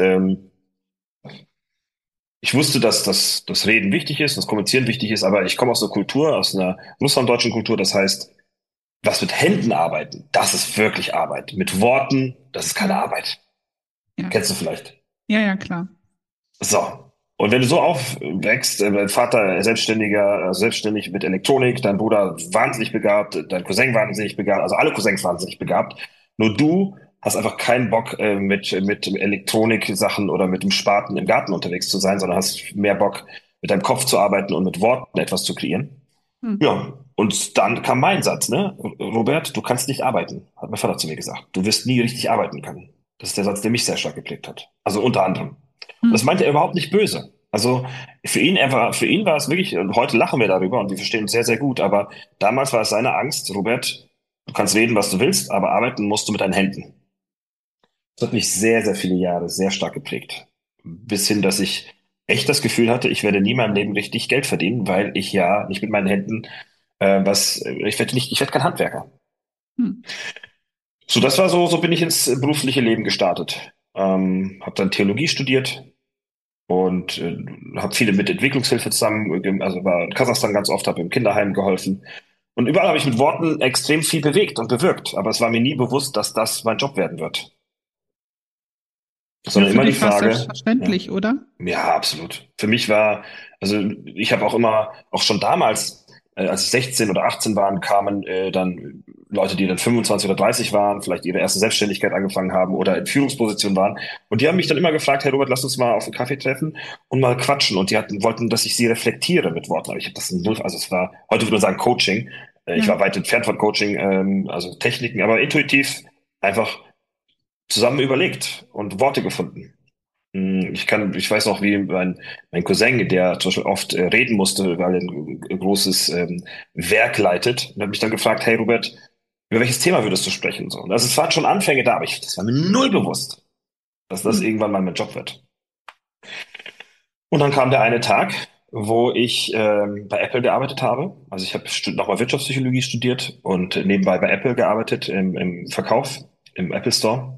ich wusste, dass das Reden wichtig ist, das Kommunizieren wichtig ist, aber ich komme aus einer Kultur, aus einer russlanddeutschen Kultur, das heißt, was mit Händen arbeiten, das ist wirklich Arbeit. Mit Worten, das ist keine Ja, Arbeit. ja, Kennst du vielleicht? ja, ja, klar. So. Und wenn du so aufwächst, dein Vater selbstständig mit Elektronik, dein Bruder wahnsinnig begabt, dein Cousin wahnsinnig begabt, also alle Cousins wahnsinnig begabt, nur du hast einfach keinen Bock, mit Elektronik-Sachen oder mit dem Spaten im Garten unterwegs zu sein, sondern hast mehr Bock, mit deinem Kopf zu arbeiten und mit Worten etwas zu kreieren. Hm. Ja, und dann kam mein Satz, ne? Robert, du kannst nicht arbeiten, hat mein Vater zu mir gesagt. Du wirst nie richtig arbeiten können. Das ist der Satz, der mich sehr stark geprägt hat. Also unter anderem. Und das Hm. meinte er überhaupt nicht böse. Also für ihn war es wirklich, und heute lachen wir darüber und wir verstehen uns sehr, sehr gut, aber damals war es seine Angst, Robert, du kannst reden, was du willst, aber arbeiten musst du mit deinen Händen. Das hat mich sehr, sehr viele Jahre sehr stark geprägt. Bis hin, dass ich echt das Gefühl hatte, ich werde nie in meinem Leben richtig Geld verdienen, weil ich ja nicht mit meinen Händen ich werde kein Handwerker. Hm. So, so bin ich ins berufliche Leben gestartet. Habe dann Theologie studiert und habe viele mit Entwicklungshilfe zusammen, also war in Kasachstan ganz oft, habe im Kinderheim geholfen. Und überall habe ich mit Worten extrem viel bewegt und bewirkt. Aber es war mir nie bewusst, dass das mein Job werden wird. Ja, Sondern für immer die dich war es Frage, ja, selbstverständlich, oder? ja, absolut. Für mich war, also ich habe auch immer, auch schon damals, als ich 16 oder 18 waren, kamen dann Leute, die dann 25 oder 30 waren, vielleicht ihre erste Selbstständigkeit angefangen haben oder in Führungspositionen waren. Und die haben mich dann immer gefragt, hey Robert, lass uns mal auf einen Kaffee treffen und mal quatschen. Und wollten, dass ich sie reflektiere mit Worten. Aber ich habe das null, also es war, heute würde man sagen Coaching. Ich Ja. war weit entfernt von Coaching, also Techniken, aber intuitiv einfach zusammen überlegt und Worte gefunden. Ich weiß noch, wie mein Cousin, der zum Beispiel oft reden musste, weil er ein großes Werk leitet, und hat mich dann gefragt, hey Robert, über welches Thema würdest du sprechen? So, und also es waren schon Anfänge da, aber das war mir null bewusst, dass das Hm. irgendwann mal mein Job wird. Und dann kam der eine Tag, wo ich bei Apple gearbeitet habe. Also ich habe nochmal Wirtschaftspsychologie studiert und nebenbei bei Apple gearbeitet im Verkauf, im Apple Store.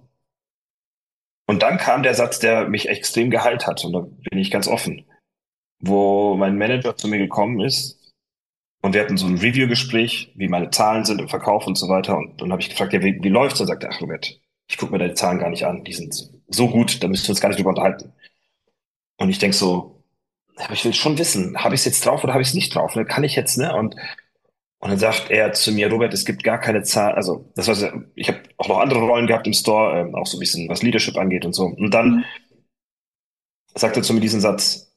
Und dann kam der Satz, der mich extrem geheilt hat. Und da bin ich ganz offen, wo mein Manager zu mir gekommen ist und wir hatten so ein Review-Gespräch, wie meine Zahlen sind im Verkauf und so weiter. Und dann habe ich gefragt, ja, wie läuft's? Und sagt er, ach Robert, ich gucke mir deine Zahlen gar nicht an. Die sind so gut, da müssen wir uns gar nicht drüber unterhalten. Und ich denk so, aber ich will schon wissen, habe ich es jetzt drauf oder habe ich es nicht drauf? Ne? Kann ich jetzt, ne? Und dann sagt er zu mir, Robert, es gibt gar keine Zahl, also das war, ich habe auch noch andere Rollen gehabt im Store, auch so ein bisschen was Leadership angeht und so. Und dann Hm. sagt er zu mir diesen Satz,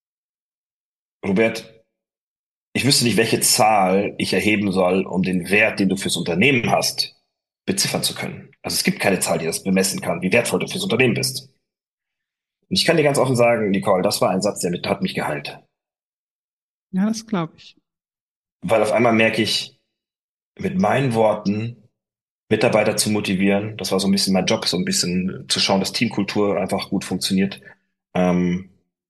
Robert, ich wüsste nicht, welche Zahl ich erheben soll, um den Wert, den du fürs Unternehmen hast, beziffern zu können. Also es gibt keine Zahl, die das bemessen kann, wie wertvoll du fürs Unternehmen bist. Und ich kann dir ganz offen sagen, Nicole, das war ein Satz, hat mich geheilt. Ja, das glaube ich. Weil auf einmal merke ich, mit meinen Worten Mitarbeiter zu motivieren, das war so ein bisschen mein Job, so ein bisschen zu schauen, dass Teamkultur einfach gut funktioniert. Ähm,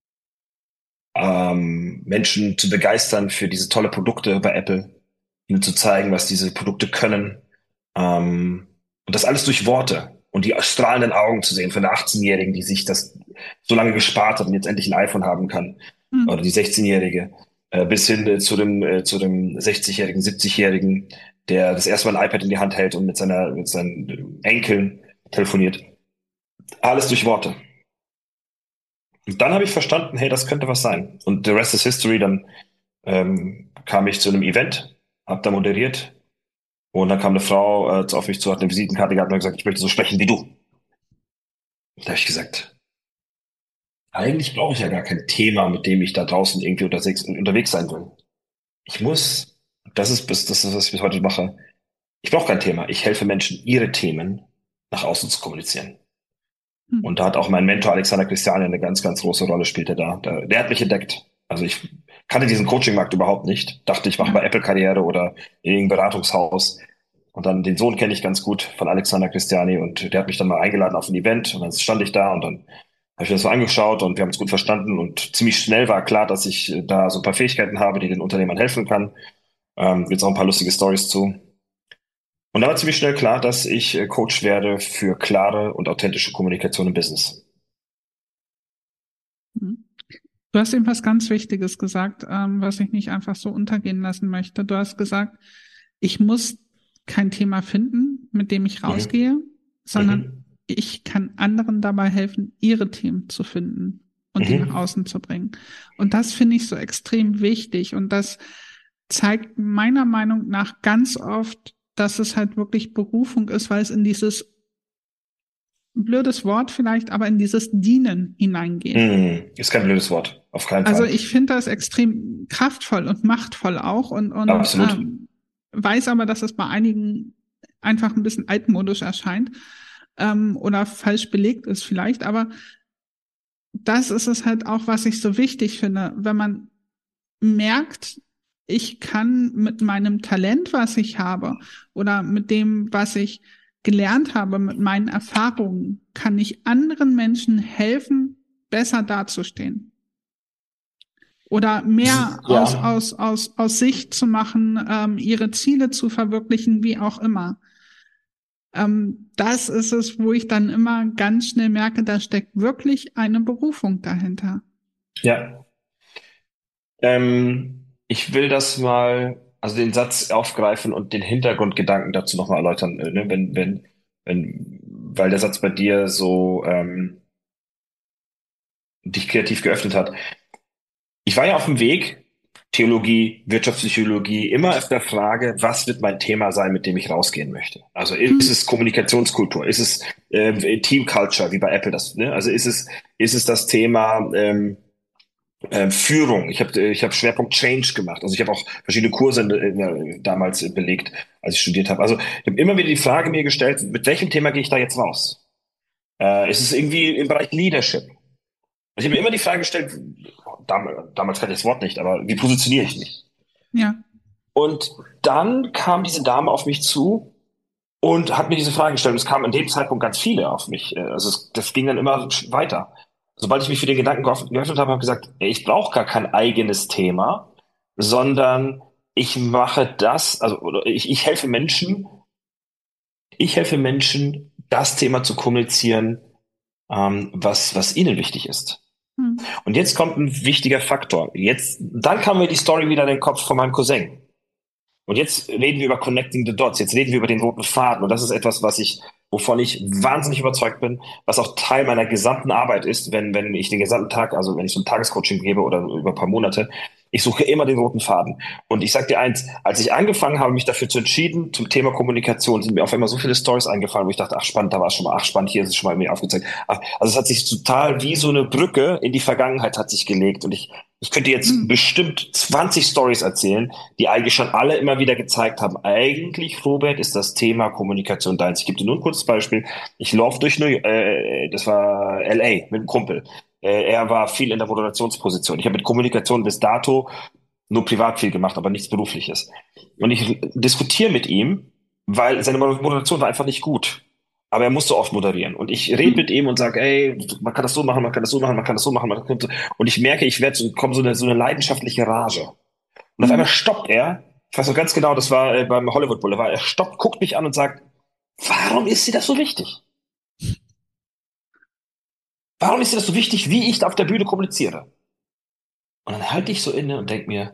Menschen zu begeistern für diese tolle Produkte bei Apple, ihnen zu zeigen, was diese Produkte können. Und das alles durch Worte und die strahlenden Augen zu sehen von der 18-Jährigen, die sich das so lange gespart hat und jetzt endlich ein iPhone haben kann. Hm. Oder die 16-Jährige, bis hin zu dem 60-Jährigen, 70-Jährigen, der das erste Mal ein iPad in die Hand hält und mit seinen Enkeln telefoniert. Alles durch Worte. Und dann habe ich verstanden, hey, das könnte was sein. Und the rest is history. Dann kam ich zu einem Event, habe da moderiert und dann kam eine Frau auf mich zu, hat eine Visitenkarte gehabt und hat gesagt, ich möchte so sprechen wie du. Da habe ich gesagt, eigentlich brauche ich ja gar kein Thema, mit dem ich da draußen irgendwie unterwegs sein will. Ich muss, das ist, was ich bis heute mache, ich brauche kein Thema. Ich helfe Menschen, ihre Themen nach außen zu kommunizieren. Hm. Und da hat auch mein Mentor Alexander Christiani eine ganz, ganz große Rolle spielt er da. Der hat mich entdeckt. Also ich kannte diesen Coaching-Markt überhaupt nicht. Dachte, ich mache Ja. bei Apple Karriere oder in irgendeinem Beratungshaus. Und dann den Sohn kenne ich ganz gut von Alexander Christiani und der hat mich dann mal eingeladen auf ein Event und dann stand ich da und dann habe ich mir das so angeschaut und wir haben uns gut verstanden und ziemlich schnell war klar, dass ich da so ein paar Fähigkeiten habe, die den Unternehmern helfen kann. Jetzt auch ein paar lustige Stories zu. Und da war ziemlich schnell klar, dass ich Coach werde für klare und authentische Kommunikation im Business. Hm. Du hast eben was ganz Wichtiges gesagt, was ich nicht einfach so untergehen lassen möchte. Du hast gesagt, ich muss kein Thema finden, mit dem ich Mhm. rausgehe, sondern Mhm. ich kann anderen dabei helfen, ihre Themen zu finden. und die nach außen zu bringen. Und das finde ich so extrem wichtig. Und das zeigt meiner Meinung nach ganz oft, dass es halt wirklich Berufung ist, weil es in dieses blödes Wort vielleicht, aber in dieses Dienen hineingeht. Ist kein blödes Wort, auf keinen Fall. Also ich finde das extrem kraftvoll und machtvoll auch und Absolut. Weiß aber, dass es bei einigen einfach ein bisschen altmodisch erscheint oder falsch belegt ist vielleicht, aber das ist es halt auch, was ich so wichtig finde, wenn man merkt, ich kann mit meinem Talent, was ich habe, oder mit dem, was ich gelernt habe, mit meinen Erfahrungen, kann ich anderen Menschen helfen, besser dazustehen. Oder mehr aus Sicht zu machen, ihre Ziele zu verwirklichen, wie auch immer. Das ist es, wo ich dann immer ganz schnell merke, da steckt wirklich eine Berufung dahinter. Ja. Ich will das mal, also den Satz aufgreifen und den Hintergrundgedanken dazu nochmal erläutern, ne? Weil der Satz bei dir so dich kreativ geöffnet hat. Ich war ja auf dem Weg, Theologie, Wirtschaftspsychologie, immer auf der Frage, was wird mein Thema sein, mit dem ich rausgehen möchte? Also ist es Kommunikationskultur? Ist es Team Culture, wie bei Apple das? Ne? Also ist es das Thema Führung? Ich hab Schwerpunkt Change gemacht. Also ich habe auch verschiedene Kurse damals belegt, als ich studiert habe. Also ich habe immer wieder die Frage mir gestellt, mit welchem Thema gehe ich da jetzt raus? Ist es irgendwie im Bereich Leadership? Ich habe mir immer die Frage gestellt, damals kannte ich das Wort nicht, aber wie positioniere ich mich? Ja. Und dann kam diese Dame auf mich zu und hat mir diese Frage gestellt. Und es kamen an dem Zeitpunkt ganz viele auf mich. Also das ging dann immer weiter. Sobald ich mich für den Gedanken geöffnet habe, habe ich gesagt, ich brauche gar kein eigenes Thema, sondern ich mache das, oder ich helfe Menschen, das Thema zu kommunizieren, was ihnen wichtig ist. Und jetzt kommt ein wichtiger Faktor. Dann kam mir die Story wieder in den Kopf von meinem Cousin. Und jetzt reden wir über Connecting the Dots. Jetzt reden wir über den roten Faden. Und das ist etwas, wovon ich wahnsinnig überzeugt bin, was auch Teil meiner gesamten Arbeit ist, wenn ich den gesamten Tag, also wenn ich so ein Tagescoaching gebe oder über ein paar Monate, ich suche immer den roten Faden. Und ich sag dir eins, als ich angefangen habe, mich dafür zu entschieden, zum Thema Kommunikation, sind mir auf einmal so viele Stories eingefallen, wo ich dachte, ach spannend, da war es schon mal, ach spannend, hier ist es schon mal mir aufgezeigt. Also es hat sich total wie so eine Brücke in die Vergangenheit hat sich gelegt. Und ich könnte jetzt bestimmt 20 Stories erzählen, die eigentlich schon alle immer wieder gezeigt haben, eigentlich, Robert, ist das Thema Kommunikation deins. Ich gebe dir nur ein kurzes Beispiel. Ich laufe durch das war LA mit einem Kumpel. Er war viel in der Moderationsposition. Ich habe mit Kommunikation bis dato nur privat viel gemacht, aber nichts Berufliches. Und ich diskutiere mit ihm, weil seine Moderation war einfach nicht gut. Aber er musste oft moderieren. Und ich rede mit ihm und sage, ey, man kann das so machen, man kann das so machen, man kann das so machen. Und ich merke, komme so eine leidenschaftliche Rage. Und auf einmal stoppt er. Ich weiß noch ganz genau, das war beim Hollywood Boulevard. Er stoppt, guckt mich an und sagt, warum ist dir das so wichtig? Warum ist dir das so wichtig, wie ich da auf der Bühne kommuniziere? Und dann halte ich so inne und denke mir,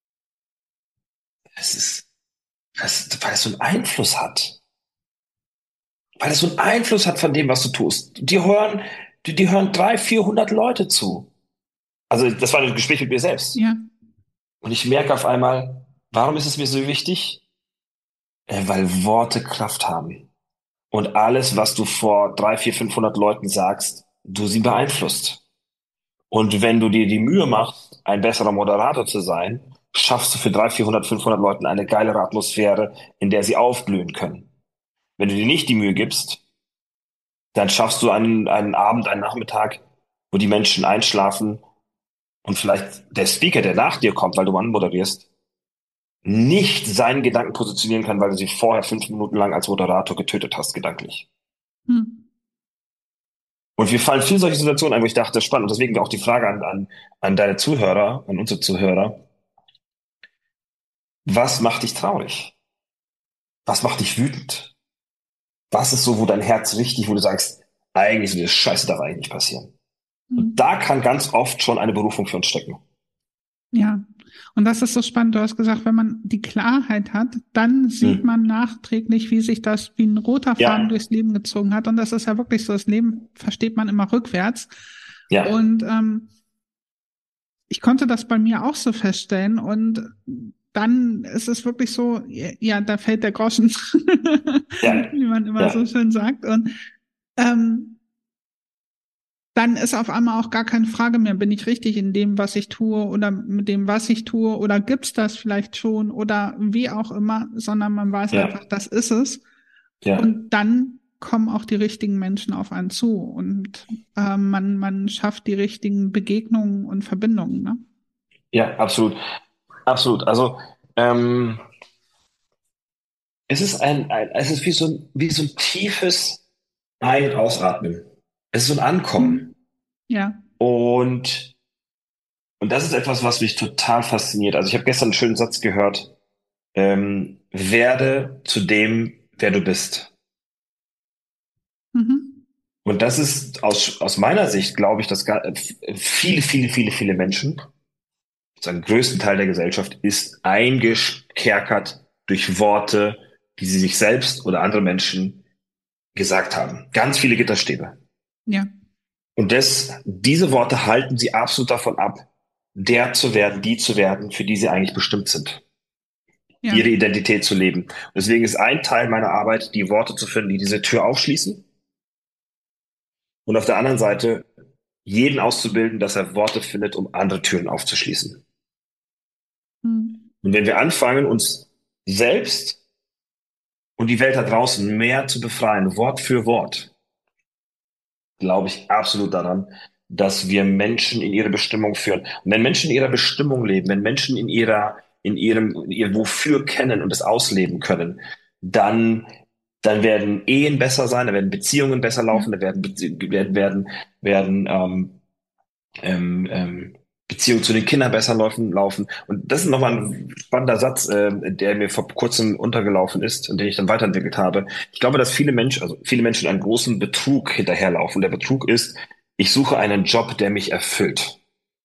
weil es so einen Einfluss hat. Weil es so einen Einfluss hat von dem, was du tust. Die hören 300, 400 Leute zu. Also das war ein Gespräch mit mir selbst. Ja. Und ich merke auf einmal, warum ist es mir so wichtig? Weil Worte Kraft haben. Und alles, was du vor 300, 400, 500 Leuten sagst, du sie beeinflusst. Und wenn du dir die Mühe machst, ein besserer Moderator zu sein, schaffst du für 300, 400, 500 Leuten eine geilere Atmosphäre, in der sie aufblühen können. Wenn du dir nicht die Mühe gibst, dann schaffst du einen Abend, einen Nachmittag, wo die Menschen einschlafen und vielleicht der Speaker, der nach dir kommt, weil du anmoderierst, nicht seinen Gedanken positionieren kann, weil du sie vorher 5 Minuten lang als Moderator getötet hast, gedanklich. Und wir fallen viele solche Situationen ein, wo ich dachte, das ist spannend. Und deswegen auch die Frage an deine Zuhörer, an unsere Zuhörer. Was macht dich traurig? Was macht dich wütend? Was ist so, wo dein Herz richtig, wo du sagst, eigentlich so, das Scheiße darf eigentlich nicht passieren. Und da kann ganz oft schon eine Berufung für uns stecken. Ja, und das ist so spannend. Du hast gesagt, wenn man die Klarheit hat, dann sieht man nachträglich, wie sich das wie ein roter Faden durchs Leben gezogen hat. Und das ist ja wirklich so, das Leben versteht man immer rückwärts. Ja. Und ich konnte das bei mir auch so feststellen. Und dann ist es wirklich so, ja, da fällt der Groschen, Ja. wie man immer Ja. so schön sagt. Und dann ist auf einmal auch gar keine Frage mehr, bin ich richtig in dem, was ich tue oder mit dem, was ich tue oder gibt's das vielleicht schon oder wie auch immer, sondern man weiß Ja. einfach, das ist es. Ja. Und dann kommen auch die richtigen Menschen auf einen zu und man schafft die richtigen Begegnungen und Verbindungen. Ne? Ja, absolut. Absolut. Also, es ist es ist wie so ein tiefes Ein- und Ausatmen. Es ist so ein Ankommen. Ja. Und, und das ist etwas, was mich total fasziniert. Also ich habe gestern einen schönen Satz gehört. Werde zu dem, wer du bist. Mhm. Und das ist aus meiner Sicht, glaube ich, dass viele Menschen, den größten Teil der Gesellschaft, ist eingekerkert durch Worte, die sie sich selbst oder andere Menschen gesagt haben. Ganz viele Gitterstäbe. Ja. Und diese Worte halten sie absolut davon ab, der zu werden, die zu werden, für die sie eigentlich bestimmt sind. Ja. Ihre Identität zu leben. Und deswegen ist ein Teil meiner Arbeit, die Worte zu finden, die diese Tür aufschließen. Und auf der anderen Seite jeden auszubilden, dass er Worte findet, um andere Türen aufzuschließen. Mhm. Und wenn wir anfangen, uns selbst und die Welt da draußen mehr zu befreien, Wort für Wort, glaube ich absolut daran, dass wir Menschen in ihre Bestimmung führen. Und wenn Menschen in ihrer Bestimmung leben, wenn Menschen in ihr Wofür kennen und es ausleben können, dann werden Ehen besser sein, dann werden Beziehungen besser laufen, dann werden Beziehungen zu den Kindern besser laufen. Und das ist nochmal ein spannender Satz, der mir vor kurzem untergelaufen ist und den ich dann weiterentwickelt habe. Ich glaube, dass viele Menschen einen großen Betrug hinterherlaufen. Der Betrug ist, ich suche einen Job, der mich erfüllt.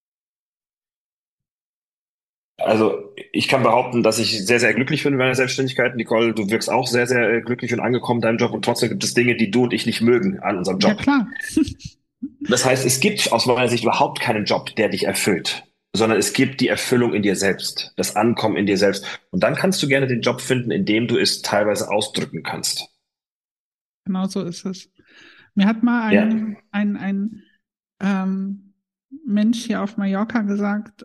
Also ich kann behaupten, dass ich sehr, sehr glücklich bin in meiner Selbstständigkeit. Nicole, du wirkst auch sehr, sehr glücklich und angekommen in deinem Job und trotzdem gibt es Dinge, die du und ich nicht mögen an unserem Ja, Job. klar. Das heißt, es gibt aus meiner Sicht überhaupt keinen Job, der dich erfüllt, sondern es gibt die Erfüllung in dir selbst, das Ankommen in dir selbst. Und dann kannst du gerne den Job finden, in dem du es teilweise ausdrücken kannst. Genau so ist es. Mir hat mal Ja. ein Mensch hier auf Mallorca gesagt,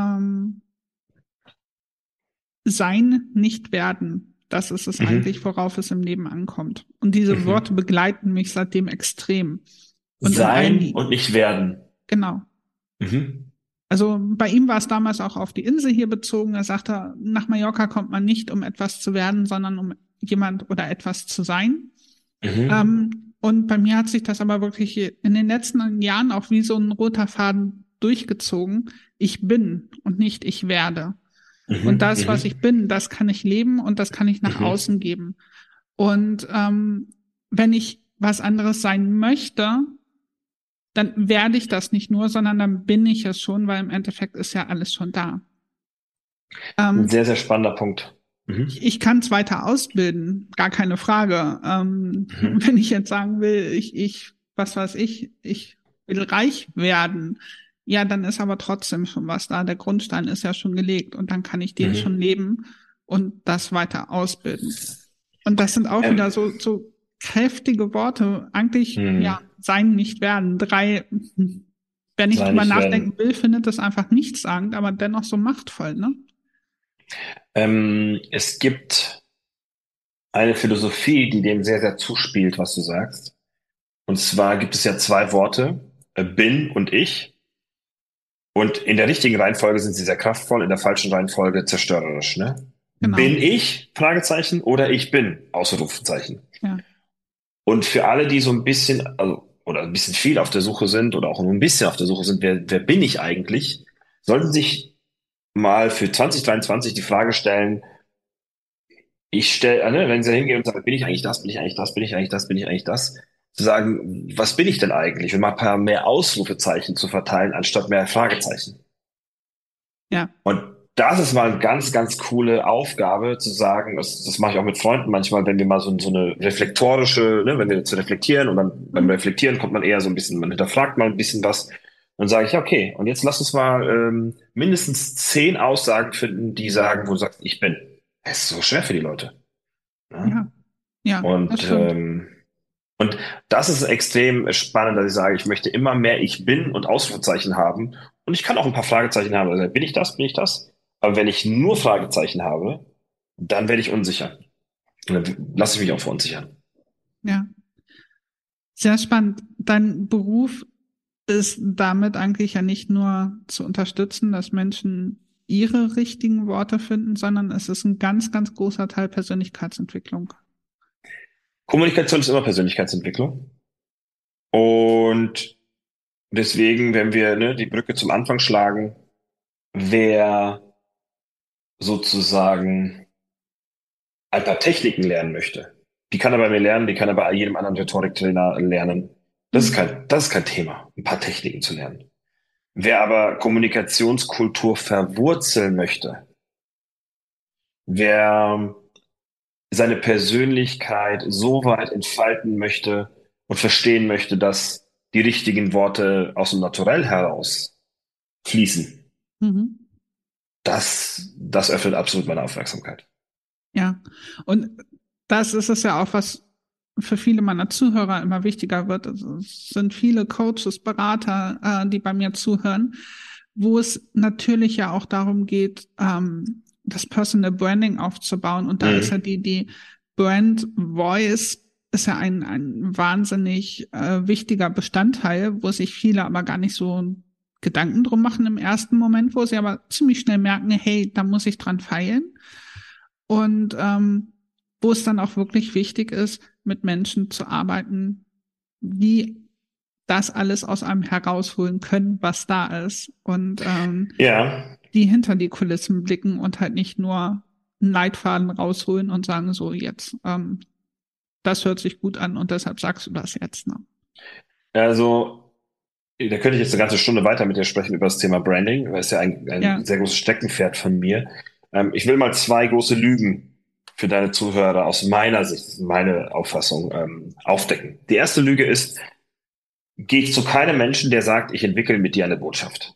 sein, nicht werden. Das ist es eigentlich, worauf es im Leben ankommt. Und diese Worte begleiten mich seitdem extrem. Und Sein und nicht werden. Genau. Mhm. Also bei ihm war es damals auch auf die Insel hier bezogen. Er sagte, nach Mallorca kommt man nicht, um etwas zu werden, sondern um jemand oder etwas zu sein. Und bei mir hat sich das aber wirklich in den letzten Jahren auch wie so ein roter Faden durchgezogen. Ich bin und nicht ich werde. Und das, was ich bin, das kann ich leben und das kann ich nach außen geben. Und wenn ich was anderes sein möchte, dann werde ich das nicht nur, sondern dann bin ich es schon, weil im Endeffekt ist ja alles schon da. Ein sehr, sehr spannender Punkt. Ich kann es weiter ausbilden, gar keine Frage. Wenn ich jetzt sagen will, was weiß ich will reich werden, ja, dann ist aber trotzdem schon was da. Der Grundstein ist ja schon gelegt und dann kann ich den schon leben und das weiter ausbilden. Und das sind auch wieder so kräftige Worte. Eigentlich, ja, sein, nicht werden. 3, wer nicht drüber nachdenken will, findet das einfach nichtssagend, aber dennoch so machtvoll, ne? Es gibt eine Philosophie, die dem sehr, sehr zuspielt, was du sagst. Und zwar gibt es ja 2 Worte, bin und ich. Und in der richtigen Reihenfolge sind sie sehr kraftvoll, in der falschen Reihenfolge zerstörerisch, ne? Genau. Bin ich? Fragezeichen oder ich bin? Ausrufezeichen. Ja. Und für alle, die so ein bisschen, oder ein bisschen viel auf der Suche sind oder auch nur ein bisschen auf der Suche sind, wer bin ich eigentlich, sollten sich mal für 2023 die Frage stellen, wenn sie da hingehen und sagen, bin ich eigentlich das, bin ich eigentlich das, bin ich eigentlich das, bin ich eigentlich das, zu sagen, was bin ich denn eigentlich? Und mal ein paar mehr Ausrufezeichen zu verteilen, anstatt mehr Fragezeichen. Ja. Und das ist mal eine ganz, ganz coole Aufgabe, zu sagen, das mache ich auch mit Freunden manchmal, wenn wir mal so eine reflektorische, ne, wenn wir zu reflektieren und dann beim Reflektieren kommt man eher so ein bisschen, man hinterfragt mal ein bisschen was Dann sage ich, ja, okay, und jetzt lass uns mal mindestens 10 Aussagen finden, die sagen, wo du sagst, ich bin. Es ist so schwer für die Leute. Ja? Ja, ja, das Und, stimmt. und das ist extrem spannend, dass ich sage, ich möchte immer mehr ich bin und Ausrufezeichen haben. Und ich kann auch ein paar Fragezeichen haben. Also, bin ich das? Bin ich das? Aber wenn ich nur Fragezeichen habe, dann werde ich unsicher. Und dann lasse ich mich auch verunsichern. Ja, sehr spannend. Dein Beruf ist damit eigentlich ja nicht nur zu unterstützen, dass Menschen ihre richtigen Worte finden, sondern es ist ein ganz, ganz großer Teil Persönlichkeitsentwicklung. Kommunikation ist immer Persönlichkeitsentwicklung. Und deswegen, wenn wir die Brücke zum Anfang schlagen, wer sozusagen ein paar Techniken lernen möchte, die kann er bei mir lernen, die kann er bei jedem anderen Rhetoriktrainer lernen. Mhm. Das ist kein Thema, ein paar Techniken zu lernen. Wer aber Kommunikationskultur verwurzeln möchte, wer seine Persönlichkeit so weit entfalten möchte und verstehen möchte, dass die richtigen Worte aus dem Naturell heraus fließen, Mhm. das öffnet absolut meine Aufmerksamkeit. Ja, und das ist es ja auch, was für viele meiner Zuhörer immer wichtiger wird. Also es sind viele Coaches, Berater, die bei mir zuhören, wo es natürlich ja auch darum geht, das Personal Branding aufzubauen. Und da ist ja Mhm. die Brand Voice ist ja ein wahnsinnig wichtiger Bestandteil, wo sich viele aber gar nicht so Gedanken drum machen im ersten Moment, wo sie aber ziemlich schnell merken, hey, da muss ich dran feilen. Und wo es dann auch wirklich wichtig ist, mit Menschen zu arbeiten, die das alles aus einem herausholen können, was da ist. Und Ja, die hinter die Kulissen blicken und halt nicht nur einen Leitfaden rausholen und sagen, so jetzt, das hört sich gut an und deshalb sagst du das jetzt. Ne? also da könnte ich jetzt eine ganze Stunde weiter mit dir sprechen über das Thema Branding, weil es ja Ja, ein sehr großes Steckenpferd von mir. Ich will mal 2 große Lügen für deine Zuhörer aus meiner Sicht, meine Auffassung, aufdecken. Die erste Lüge ist, gehe ich zu keinem Menschen, der sagt, ich entwickle mit dir eine Botschaft.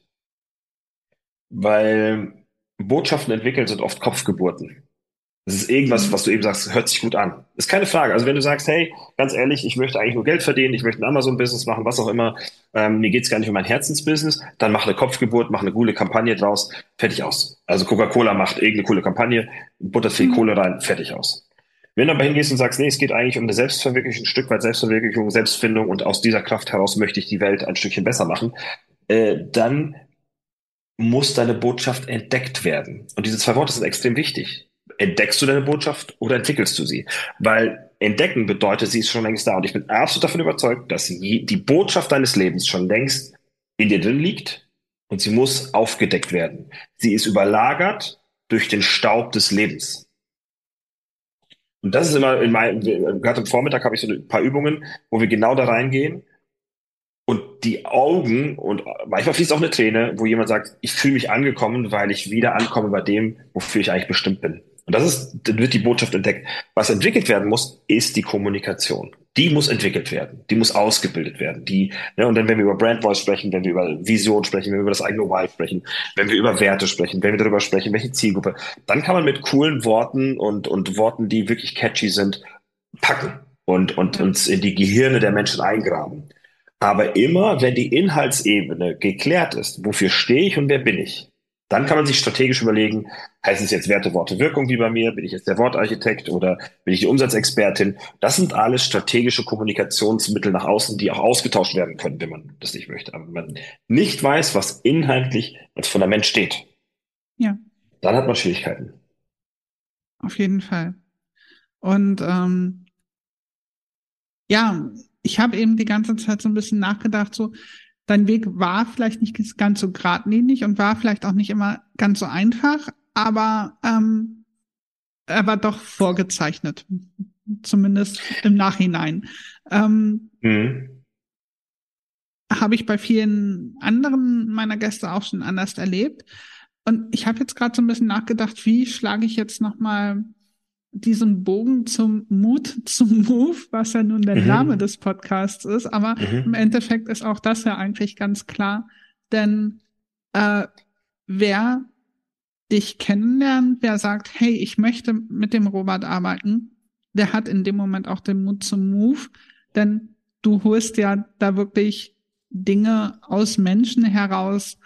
Weil Botschaften entwickeln sind oft Kopfgeburten. Das ist irgendwas, mhm. was du eben sagst, hört sich gut an. Ist keine Frage. Also wenn du sagst, hey, ganz ehrlich, ich möchte eigentlich nur Geld verdienen, ich möchte ein Amazon-Business machen, was auch immer, mir geht's gar nicht um mein Herzensbusiness, dann mach eine Kopfgeburt, mach eine coole Kampagne draus, fertig aus. Also Coca-Cola macht irgendeine coole Kampagne, buttert viel Mhm. Kohle rein, fertig aus. Wenn du aber hingehst und sagst, nee, es geht eigentlich um eine Selbstverwirklichung, ein Stück weit Selbstverwirklichung, Selbstfindung und aus dieser Kraft heraus möchte ich die Welt ein Stückchen besser machen, dann muss deine Botschaft entdeckt werden. Und diese 2 Worte sind extrem wichtig. Entdeckst du deine Botschaft oder entwickelst du sie? Weil entdecken bedeutet, sie ist schon längst da. Und ich bin absolut davon überzeugt, dass die Botschaft deines Lebens schon längst in dir drin liegt und sie muss aufgedeckt werden. Sie ist überlagert durch den Staub des Lebens. Und das ist immer gerade am Vormittag habe ich so ein paar Übungen, wo wir genau da reingehen und die Augen und manchmal fließt auch eine Träne, wo jemand sagt, ich fühle mich angekommen, weil ich wieder ankomme bei dem, wofür ich eigentlich bestimmt bin. Und dann wird die Botschaft entdeckt. Was entwickelt werden muss, ist die Kommunikation. Die muss entwickelt werden. Die muss ausgebildet werden. Und dann, wenn wir über Brand Voice sprechen, wenn wir über Vision sprechen, wenn wir über das eigene Why sprechen, wenn wir über Werte sprechen, wenn wir darüber sprechen, welche Zielgruppe, dann kann man mit coolen Worten und Worten, die wirklich catchy sind, packen und Ja, uns in die Gehirne der Menschen eingraben. Aber immer, wenn die Inhaltsebene geklärt ist, wofür stehe ich und wer bin ich, dann kann man sich strategisch überlegen, heißt es jetzt Werte, Worte, Wirkung wie bei mir? Bin ich jetzt der Wortarchitekt oder bin ich die Umsatzexpertin? Das sind alles strategische Kommunikationsmittel nach außen, die auch ausgetauscht werden können, wenn man das nicht möchte. Aber wenn man nicht weiß, was inhaltlich als Fundament steht, ja, dann hat man Schwierigkeiten. auf jeden Fall. Und ja, ich habe eben die ganze Zeit so ein bisschen nachgedacht, so dein Weg war vielleicht nicht ganz so geradlinig und war vielleicht auch nicht immer ganz so einfach, aber er war doch vorgezeichnet, zumindest im Nachhinein. Mhm. Habe ich bei vielen anderen meiner Gäste auch schon anders erlebt. Und ich habe jetzt gerade so ein bisschen nachgedacht, wie schlage ich jetzt nochmal diesen Bogen zum Mut zum Move, was ja nun der Name Mhm. des Podcasts ist. Aber im Mhm. Endeffekt ist auch das ja eigentlich ganz klar, denn wer dich kennenlernt, wer sagt, hey, ich möchte mit dem Robert arbeiten, der hat in dem Moment auch den Mut zum Move, denn du holst ja da wirklich Dinge aus Menschen heraus,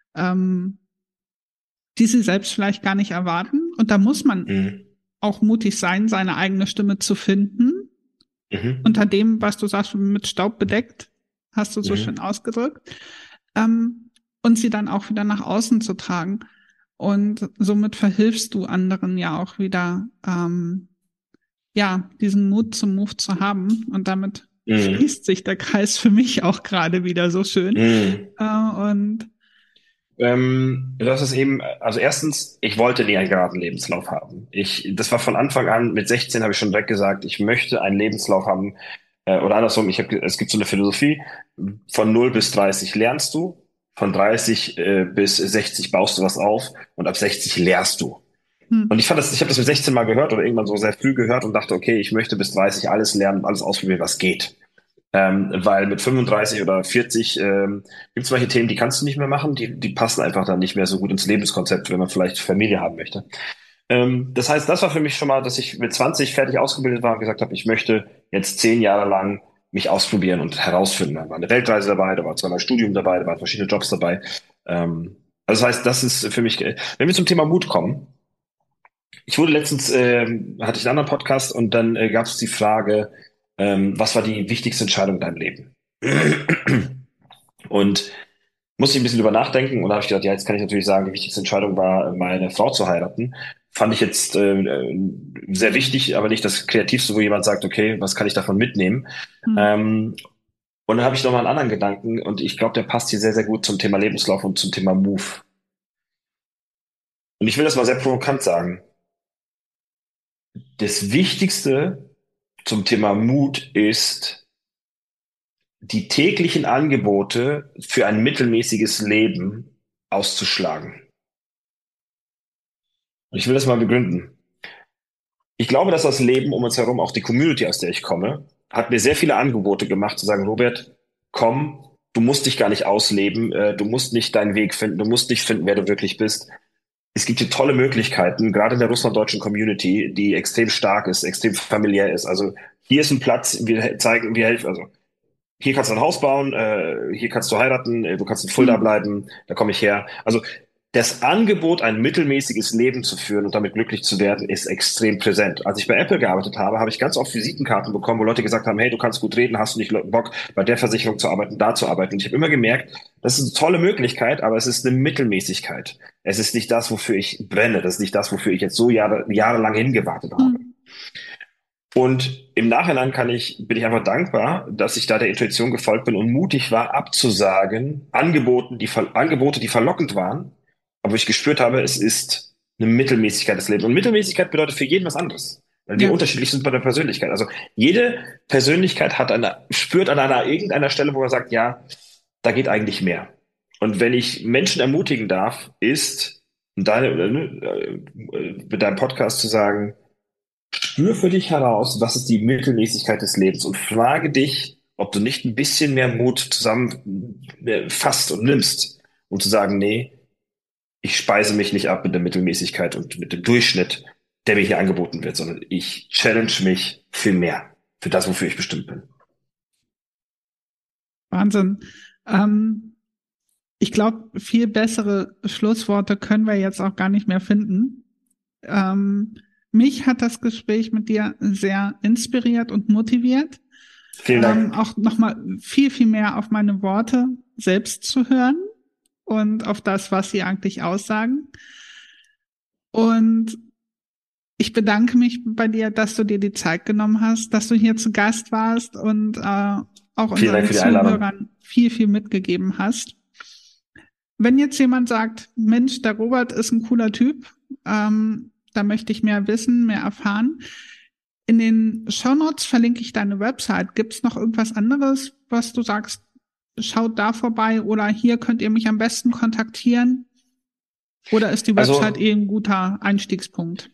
die sie selbst vielleicht gar nicht erwarten. Und da muss man auch mutig sein, seine eigene Stimme zu finden. Unter dem, was du sagst, mit Staub bedeckt, hast du so schön ausgedrückt. Und sie dann auch wieder nach außen zu tragen. Und somit verhilfst du anderen ja auch wieder, diesen Mut zum Move zu haben. Und damit schließt sich der Kreis für mich auch gerade wieder so schön. Du hast es eben, also erstens, ich wollte nie einen geraden Lebenslauf haben. Das war von Anfang an, mit 16 habe ich schon direkt gesagt, ich möchte einen Lebenslauf haben, oder andersrum, es gibt so eine Philosophie, von 0 bis 30 lernst du, von 30 bis 60 baust du was auf und ab 60 lehrst du. Und ich habe das mit 16 mal gehört oder irgendwann so sehr früh gehört und dachte, okay, ich möchte bis 30 alles lernen, alles ausprobieren, was geht. Weil mit 35 oder 40 gibt es manche Themen, die kannst du nicht mehr machen, die passen einfach dann nicht mehr so gut ins Lebenskonzept, wenn man vielleicht Familie haben möchte. Das heißt, das war für mich schon mal, dass ich mit 20 fertig ausgebildet war und gesagt habe, ich möchte jetzt 10 Jahre lang mich ausprobieren und herausfinden. Da war eine Weltreise dabei, da war zweimal Studium dabei, da waren verschiedene Jobs dabei. Also das heißt, das ist für mich, wenn wir zum Thema Mut kommen, ich wurde letztens, hatte ich einen anderen Podcast und dann gab es die Frage, was war die wichtigste Entscheidung in deinem Leben? Und musste ich ein bisschen drüber nachdenken und da habe ich gedacht, ja, jetzt kann ich natürlich sagen, die wichtigste Entscheidung war, meine Frau zu heiraten. Fand ich jetzt sehr wichtig, aber nicht das Kreativste, wo jemand sagt, okay, was kann ich davon mitnehmen? Und dann habe ich noch mal einen anderen Gedanken und ich glaube, der passt hier sehr, sehr gut zum Thema Lebenslauf und zum Thema Move. Und ich will das mal sehr provokant sagen. Das Wichtigste zum Thema Mut ist, die täglichen Angebote für ein mittelmäßiges Leben auszuschlagen. Und ich will das mal begründen. Ich glaube, dass das Leben um uns herum, auch die Community, aus der ich komme, hat mir sehr viele Angebote gemacht, zu sagen, Robert, komm, du musst dich gar nicht ausleben, du musst nicht deinen Weg finden, du musst nicht finden, wer du wirklich bist. Es gibt hier tolle Möglichkeiten, gerade in der russlanddeutschen Community, die extrem stark ist, extrem familiär ist. Also hier ist ein Platz, wir helfen, also hier kannst du ein Haus bauen, hier kannst du heiraten, du kannst in Fulda bleiben, da komme ich her. Also das Angebot, ein mittelmäßiges Leben zu führen und damit glücklich zu werden, ist extrem präsent. Als ich bei Apple gearbeitet habe, habe ich ganz oft Visitenkarten bekommen, wo Leute gesagt haben, hey, du kannst gut reden, hast du nicht Bock, bei der Versicherung zu arbeiten, da zu arbeiten. Und ich habe immer gemerkt, das ist eine tolle Möglichkeit, aber es ist eine Mittelmäßigkeit. Es ist nicht das, wofür ich brenne. Das ist nicht das, wofür ich jetzt so jahrelang hingewartet habe. Und im Nachhinein bin ich einfach dankbar, dass ich da der Intuition gefolgt bin und mutig war, abzusagen, Angebote, die verlockend waren, aber ich gespürt habe, es ist eine Mittelmäßigkeit des Lebens. Und Mittelmäßigkeit bedeutet für jeden was anderes, weil wir unterschiedlich sind bei der Persönlichkeit. Also jede Persönlichkeit spürt an irgendeiner Stelle, wo er sagt, ja, da geht eigentlich mehr. Und wenn ich Menschen ermutigen darf, ist mit deinem Podcast zu sagen, spür für dich heraus, was ist die Mittelmäßigkeit des Lebens und frage dich, ob du nicht ein bisschen mehr Mut zusammenfasst und nimmst, um zu sagen, nee, ich speise mich nicht ab mit der Mittelmäßigkeit und mit dem Durchschnitt, der mir hier angeboten wird, sondern ich challenge mich für mehr, für das, wofür ich bestimmt bin. Wahnsinn. Ich glaube, viel bessere Schlussworte können wir jetzt auch gar nicht mehr finden. Mich hat das Gespräch mit dir sehr inspiriert und motiviert. Vielen Dank. Auch nochmal viel, viel mehr auf meine Worte selbst zu hören und auf das, was sie eigentlich aussagen. Und ich bedanke mich bei dir, dass du dir die Zeit genommen hast, dass du hier zu Gast warst und auch unseren Zuhörern viel, viel mitgegeben hast. Wenn jetzt jemand sagt, Mensch, der Robert ist ein cooler Typ, da möchte ich mehr wissen, mehr erfahren. In den Shownotes verlinke ich deine Website. Gibt es noch irgendwas anderes, was du sagst, schaut da vorbei oder hier könnt ihr mich am besten kontaktieren? Oder ist die Website ein guter Einstiegspunkt?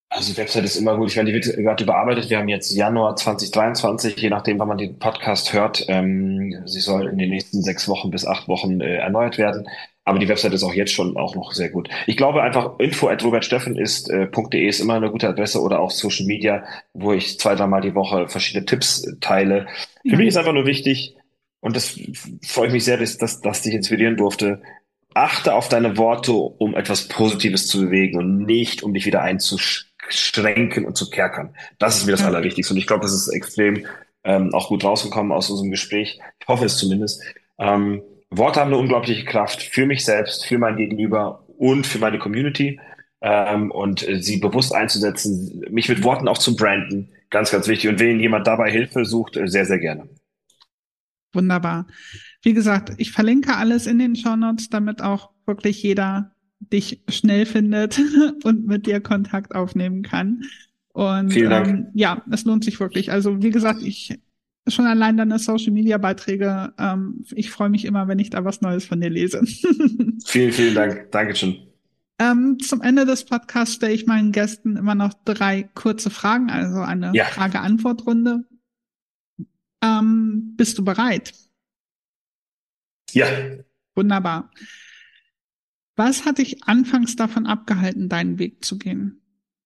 Also die Website ist immer gut. Ich meine, die wird gerade überarbeitet. Wir haben jetzt Januar 2023, je nachdem, wann man den Podcast hört. Sie soll in den nächsten 6 Wochen bis 8 Wochen erneuert werden. Aber die Website ist auch jetzt schon auch noch sehr gut. Ich glaube einfach, info@robertsteffen ist.de ist immer eine gute Adresse oder auch Social Media, wo ich 2, 3 Mal die Woche verschiedene Tipps teile. Für Ja, mich ist einfach nur wichtig, und das freue ich mich sehr, dass dich inspirieren durfte. Achte auf deine Worte, um etwas Positives zu bewegen und nicht, um dich wieder einzuschränken und zu kerkern. Das ist mir das ja. Allerwichtigste. Und ich glaube, das ist extrem auch gut rausgekommen aus unserem Gespräch. Ich hoffe es zumindest. Worte haben eine unglaubliche Kraft für mich selbst, für mein Gegenüber und für meine Community. Und sie bewusst einzusetzen, mich mit Worten auch zu branden, ganz, ganz wichtig. Und wenn jemand dabei Hilfe sucht, sehr, sehr gerne. Wunderbar. Wie gesagt, ich verlinke alles in den Shownotes, damit auch wirklich jeder dich schnell findet und mit dir Kontakt aufnehmen kann. Und Vielen Dank. ja, es lohnt sich wirklich. Also wie gesagt, ich schon allein deine Social Media Beiträge, ich freue mich immer, wenn ich da was Neues von dir lese. Vielen, vielen Dank. Dankeschön. Zum Ende des Podcasts stelle ich meinen Gästen immer noch 3 kurze Fragen, also eine Ja. Frage-Antwort-Runde. Bist du bereit? Ja. Wunderbar. Was hat dich anfangs davon abgehalten, deinen Weg zu gehen?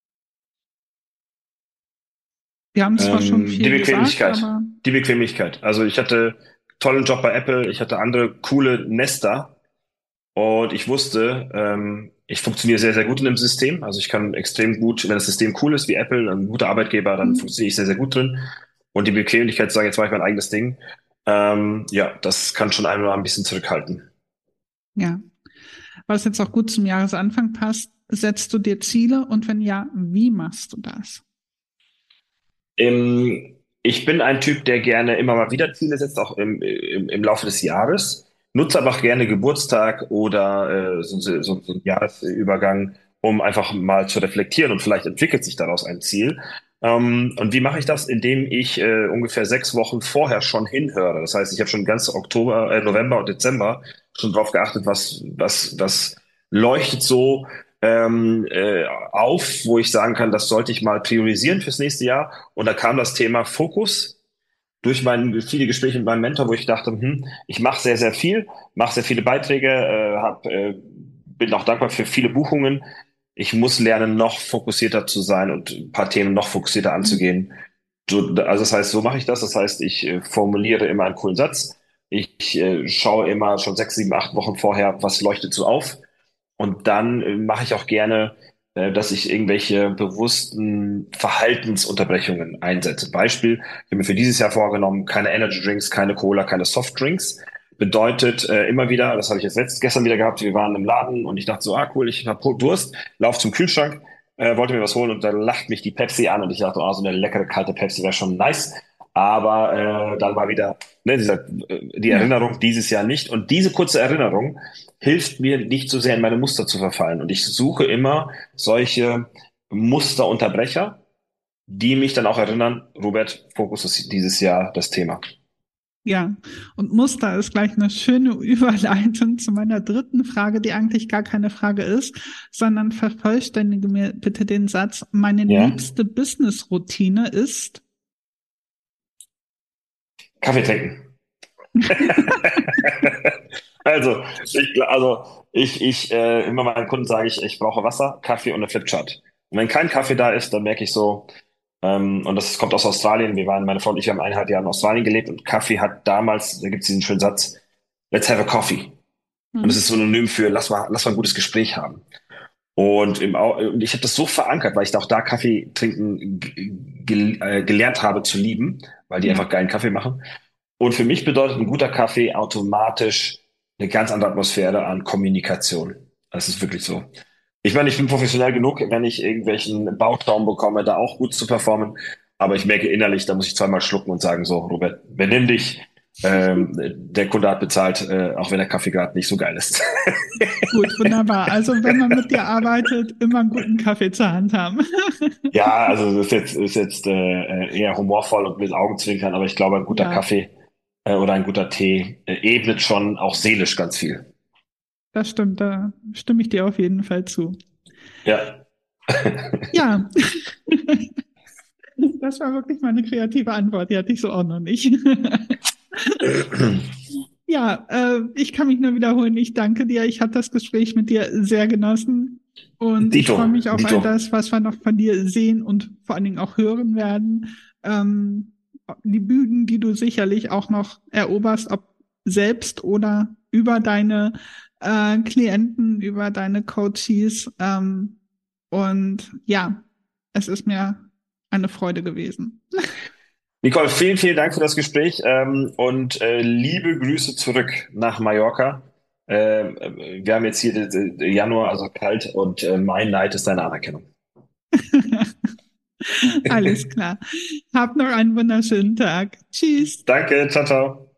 Wir haben zwar schon Die viel gesagt, Bequemlichkeit. aber Die Bequemlichkeit. Also ich hatte einen tollen Job bei Apple, ich hatte andere coole Nester und ich wusste, ich funktioniere sehr, sehr gut in dem System. Also ich kann extrem gut, wenn das System cool ist wie Apple, ein guter Arbeitgeber, dann funktioniere ich sehr, sehr gut drin. Und die Bequemlichkeit zu sagen, jetzt mache ich mein eigenes Ding, ja, das kann schon einen ein bisschen zurückhalten. ja, was jetzt auch gut zum Jahresanfang passt, setzt du dir Ziele und wenn ja, wie machst du das? Ich bin ein Typ, der gerne immer mal wieder Ziele setzt, auch im Laufe des Jahres. Nutze aber auch gerne Geburtstag oder so einen Jahresübergang, um einfach mal zu reflektieren und vielleicht entwickelt sich daraus ein Ziel. Und wie mache ich das? Indem ich ungefähr 6 Wochen vorher schon hinhöre. Das heißt, ich habe schon ganz November und Dezember schon drauf geachtet, was leuchtet so auf, wo ich sagen kann, das sollte ich mal priorisieren fürs nächste Jahr. Und da kam das Thema Fokus durch viele Gespräche mit meinem Mentor, wo ich dachte, ich mache sehr, sehr viel, mache sehr viele Beiträge, bin auch dankbar für viele Buchungen. Ich muss lernen, noch fokussierter zu sein und ein paar Themen noch fokussierter anzugehen. Also das heißt, so mache ich das. Das heißt, ich formuliere immer einen coolen Satz. Ich schaue immer schon 6, 7, 8 Wochen vorher, was leuchtet so auf. Und dann mache ich auch gerne, dass ich irgendwelche bewussten Verhaltensunterbrechungen einsetze. Beispiel, ich habe mir für dieses Jahr vorgenommen, keine Energy Drinks, keine Cola, keine Soft Drinks. Bedeutet immer wieder, das habe ich jetzt gestern wieder gehabt, wir waren im Laden und ich dachte so, cool, ich habe Durst, lauf zum Kühlschrank, wollte mir was holen und dann lacht mich die Pepsi an und ich dachte, so eine leckere kalte Pepsi wäre schon nice. Aber dann war wieder die Ja, Erinnerung dieses Jahr nicht. Und diese kurze Erinnerung hilft mir nicht so sehr in meine Muster zu verfallen. Und ich suche immer solche Musterunterbrecher, die mich dann auch erinnern, Robert, Fokus ist dieses Jahr das Thema. ja. Und Muster ist gleich eine schöne Überleitung zu meiner dritten Frage, die eigentlich gar keine Frage ist, sondern vervollständige mir bitte den Satz, meine Ja. liebste Business-Routine ist. Kaffee trinken. Ich immer meinen Kunden sage ich brauche Wasser, Kaffee und eine Flipchart. Und wenn kein Kaffee da ist, dann merke ich so, und das kommt aus Australien. Meine Frau und ich haben 1,5 Jahre in Australien gelebt und Kaffee hat damals, da gibt es diesen schönen Satz, let's have a coffee. Und das ist synonym für lass mal ein gutes Gespräch haben. Und ich habe das so verankert, weil ich auch da Kaffee trinken gelernt habe zu lieben, weil die einfach geilen Kaffee machen. Und für mich bedeutet ein guter Kaffee automatisch eine ganz andere Atmosphäre an Kommunikation. Das ist wirklich so. Ich meine, ich bin professionell genug, wenn ich irgendwelchen Bauchstaum bekomme, da auch gut zu performen. Aber ich merke innerlich, da muss ich zweimal schlucken und sagen, so, Robert, benimm dich. Der Kunde hat bezahlt, auch wenn der Kaffee gerade nicht so geil ist. Gut, wunderbar. Also wenn man mit dir arbeitet, immer einen guten Kaffee zur Hand haben. Ja, also das ist jetzt eher humorvoll und mit Augenzwinkern, aber ich glaube, ein guter Ja, Kaffee oder ein guter Tee ebnet schon auch seelisch ganz viel. das stimmt. Da stimme ich dir auf jeden Fall zu. Ja. Ja, das war wirklich meine kreative Antwort. Die hatte ich so auch noch nicht. Ja, ich kann mich nur wiederholen. Ich danke dir. Ich habe das Gespräch mit dir sehr genossen und ich freue Dito, mich auf all Dito. das, was wir noch von dir sehen und vor allen Dingen auch hören werden. Die Bühnen, die du sicherlich auch noch eroberst, ob selbst oder über deine Klienten, über deine Coaches. Und ja, es ist mir eine Freude gewesen. Nicole, vielen, vielen Dank für das Gespräch und liebe Grüße zurück nach Mallorca. Wir haben jetzt hier Januar, also kalt, und mein Neid ist deine Anerkennung. Alles klar. Hab noch einen wunderschönen Tag. Tschüss. Danke, ciao, ciao.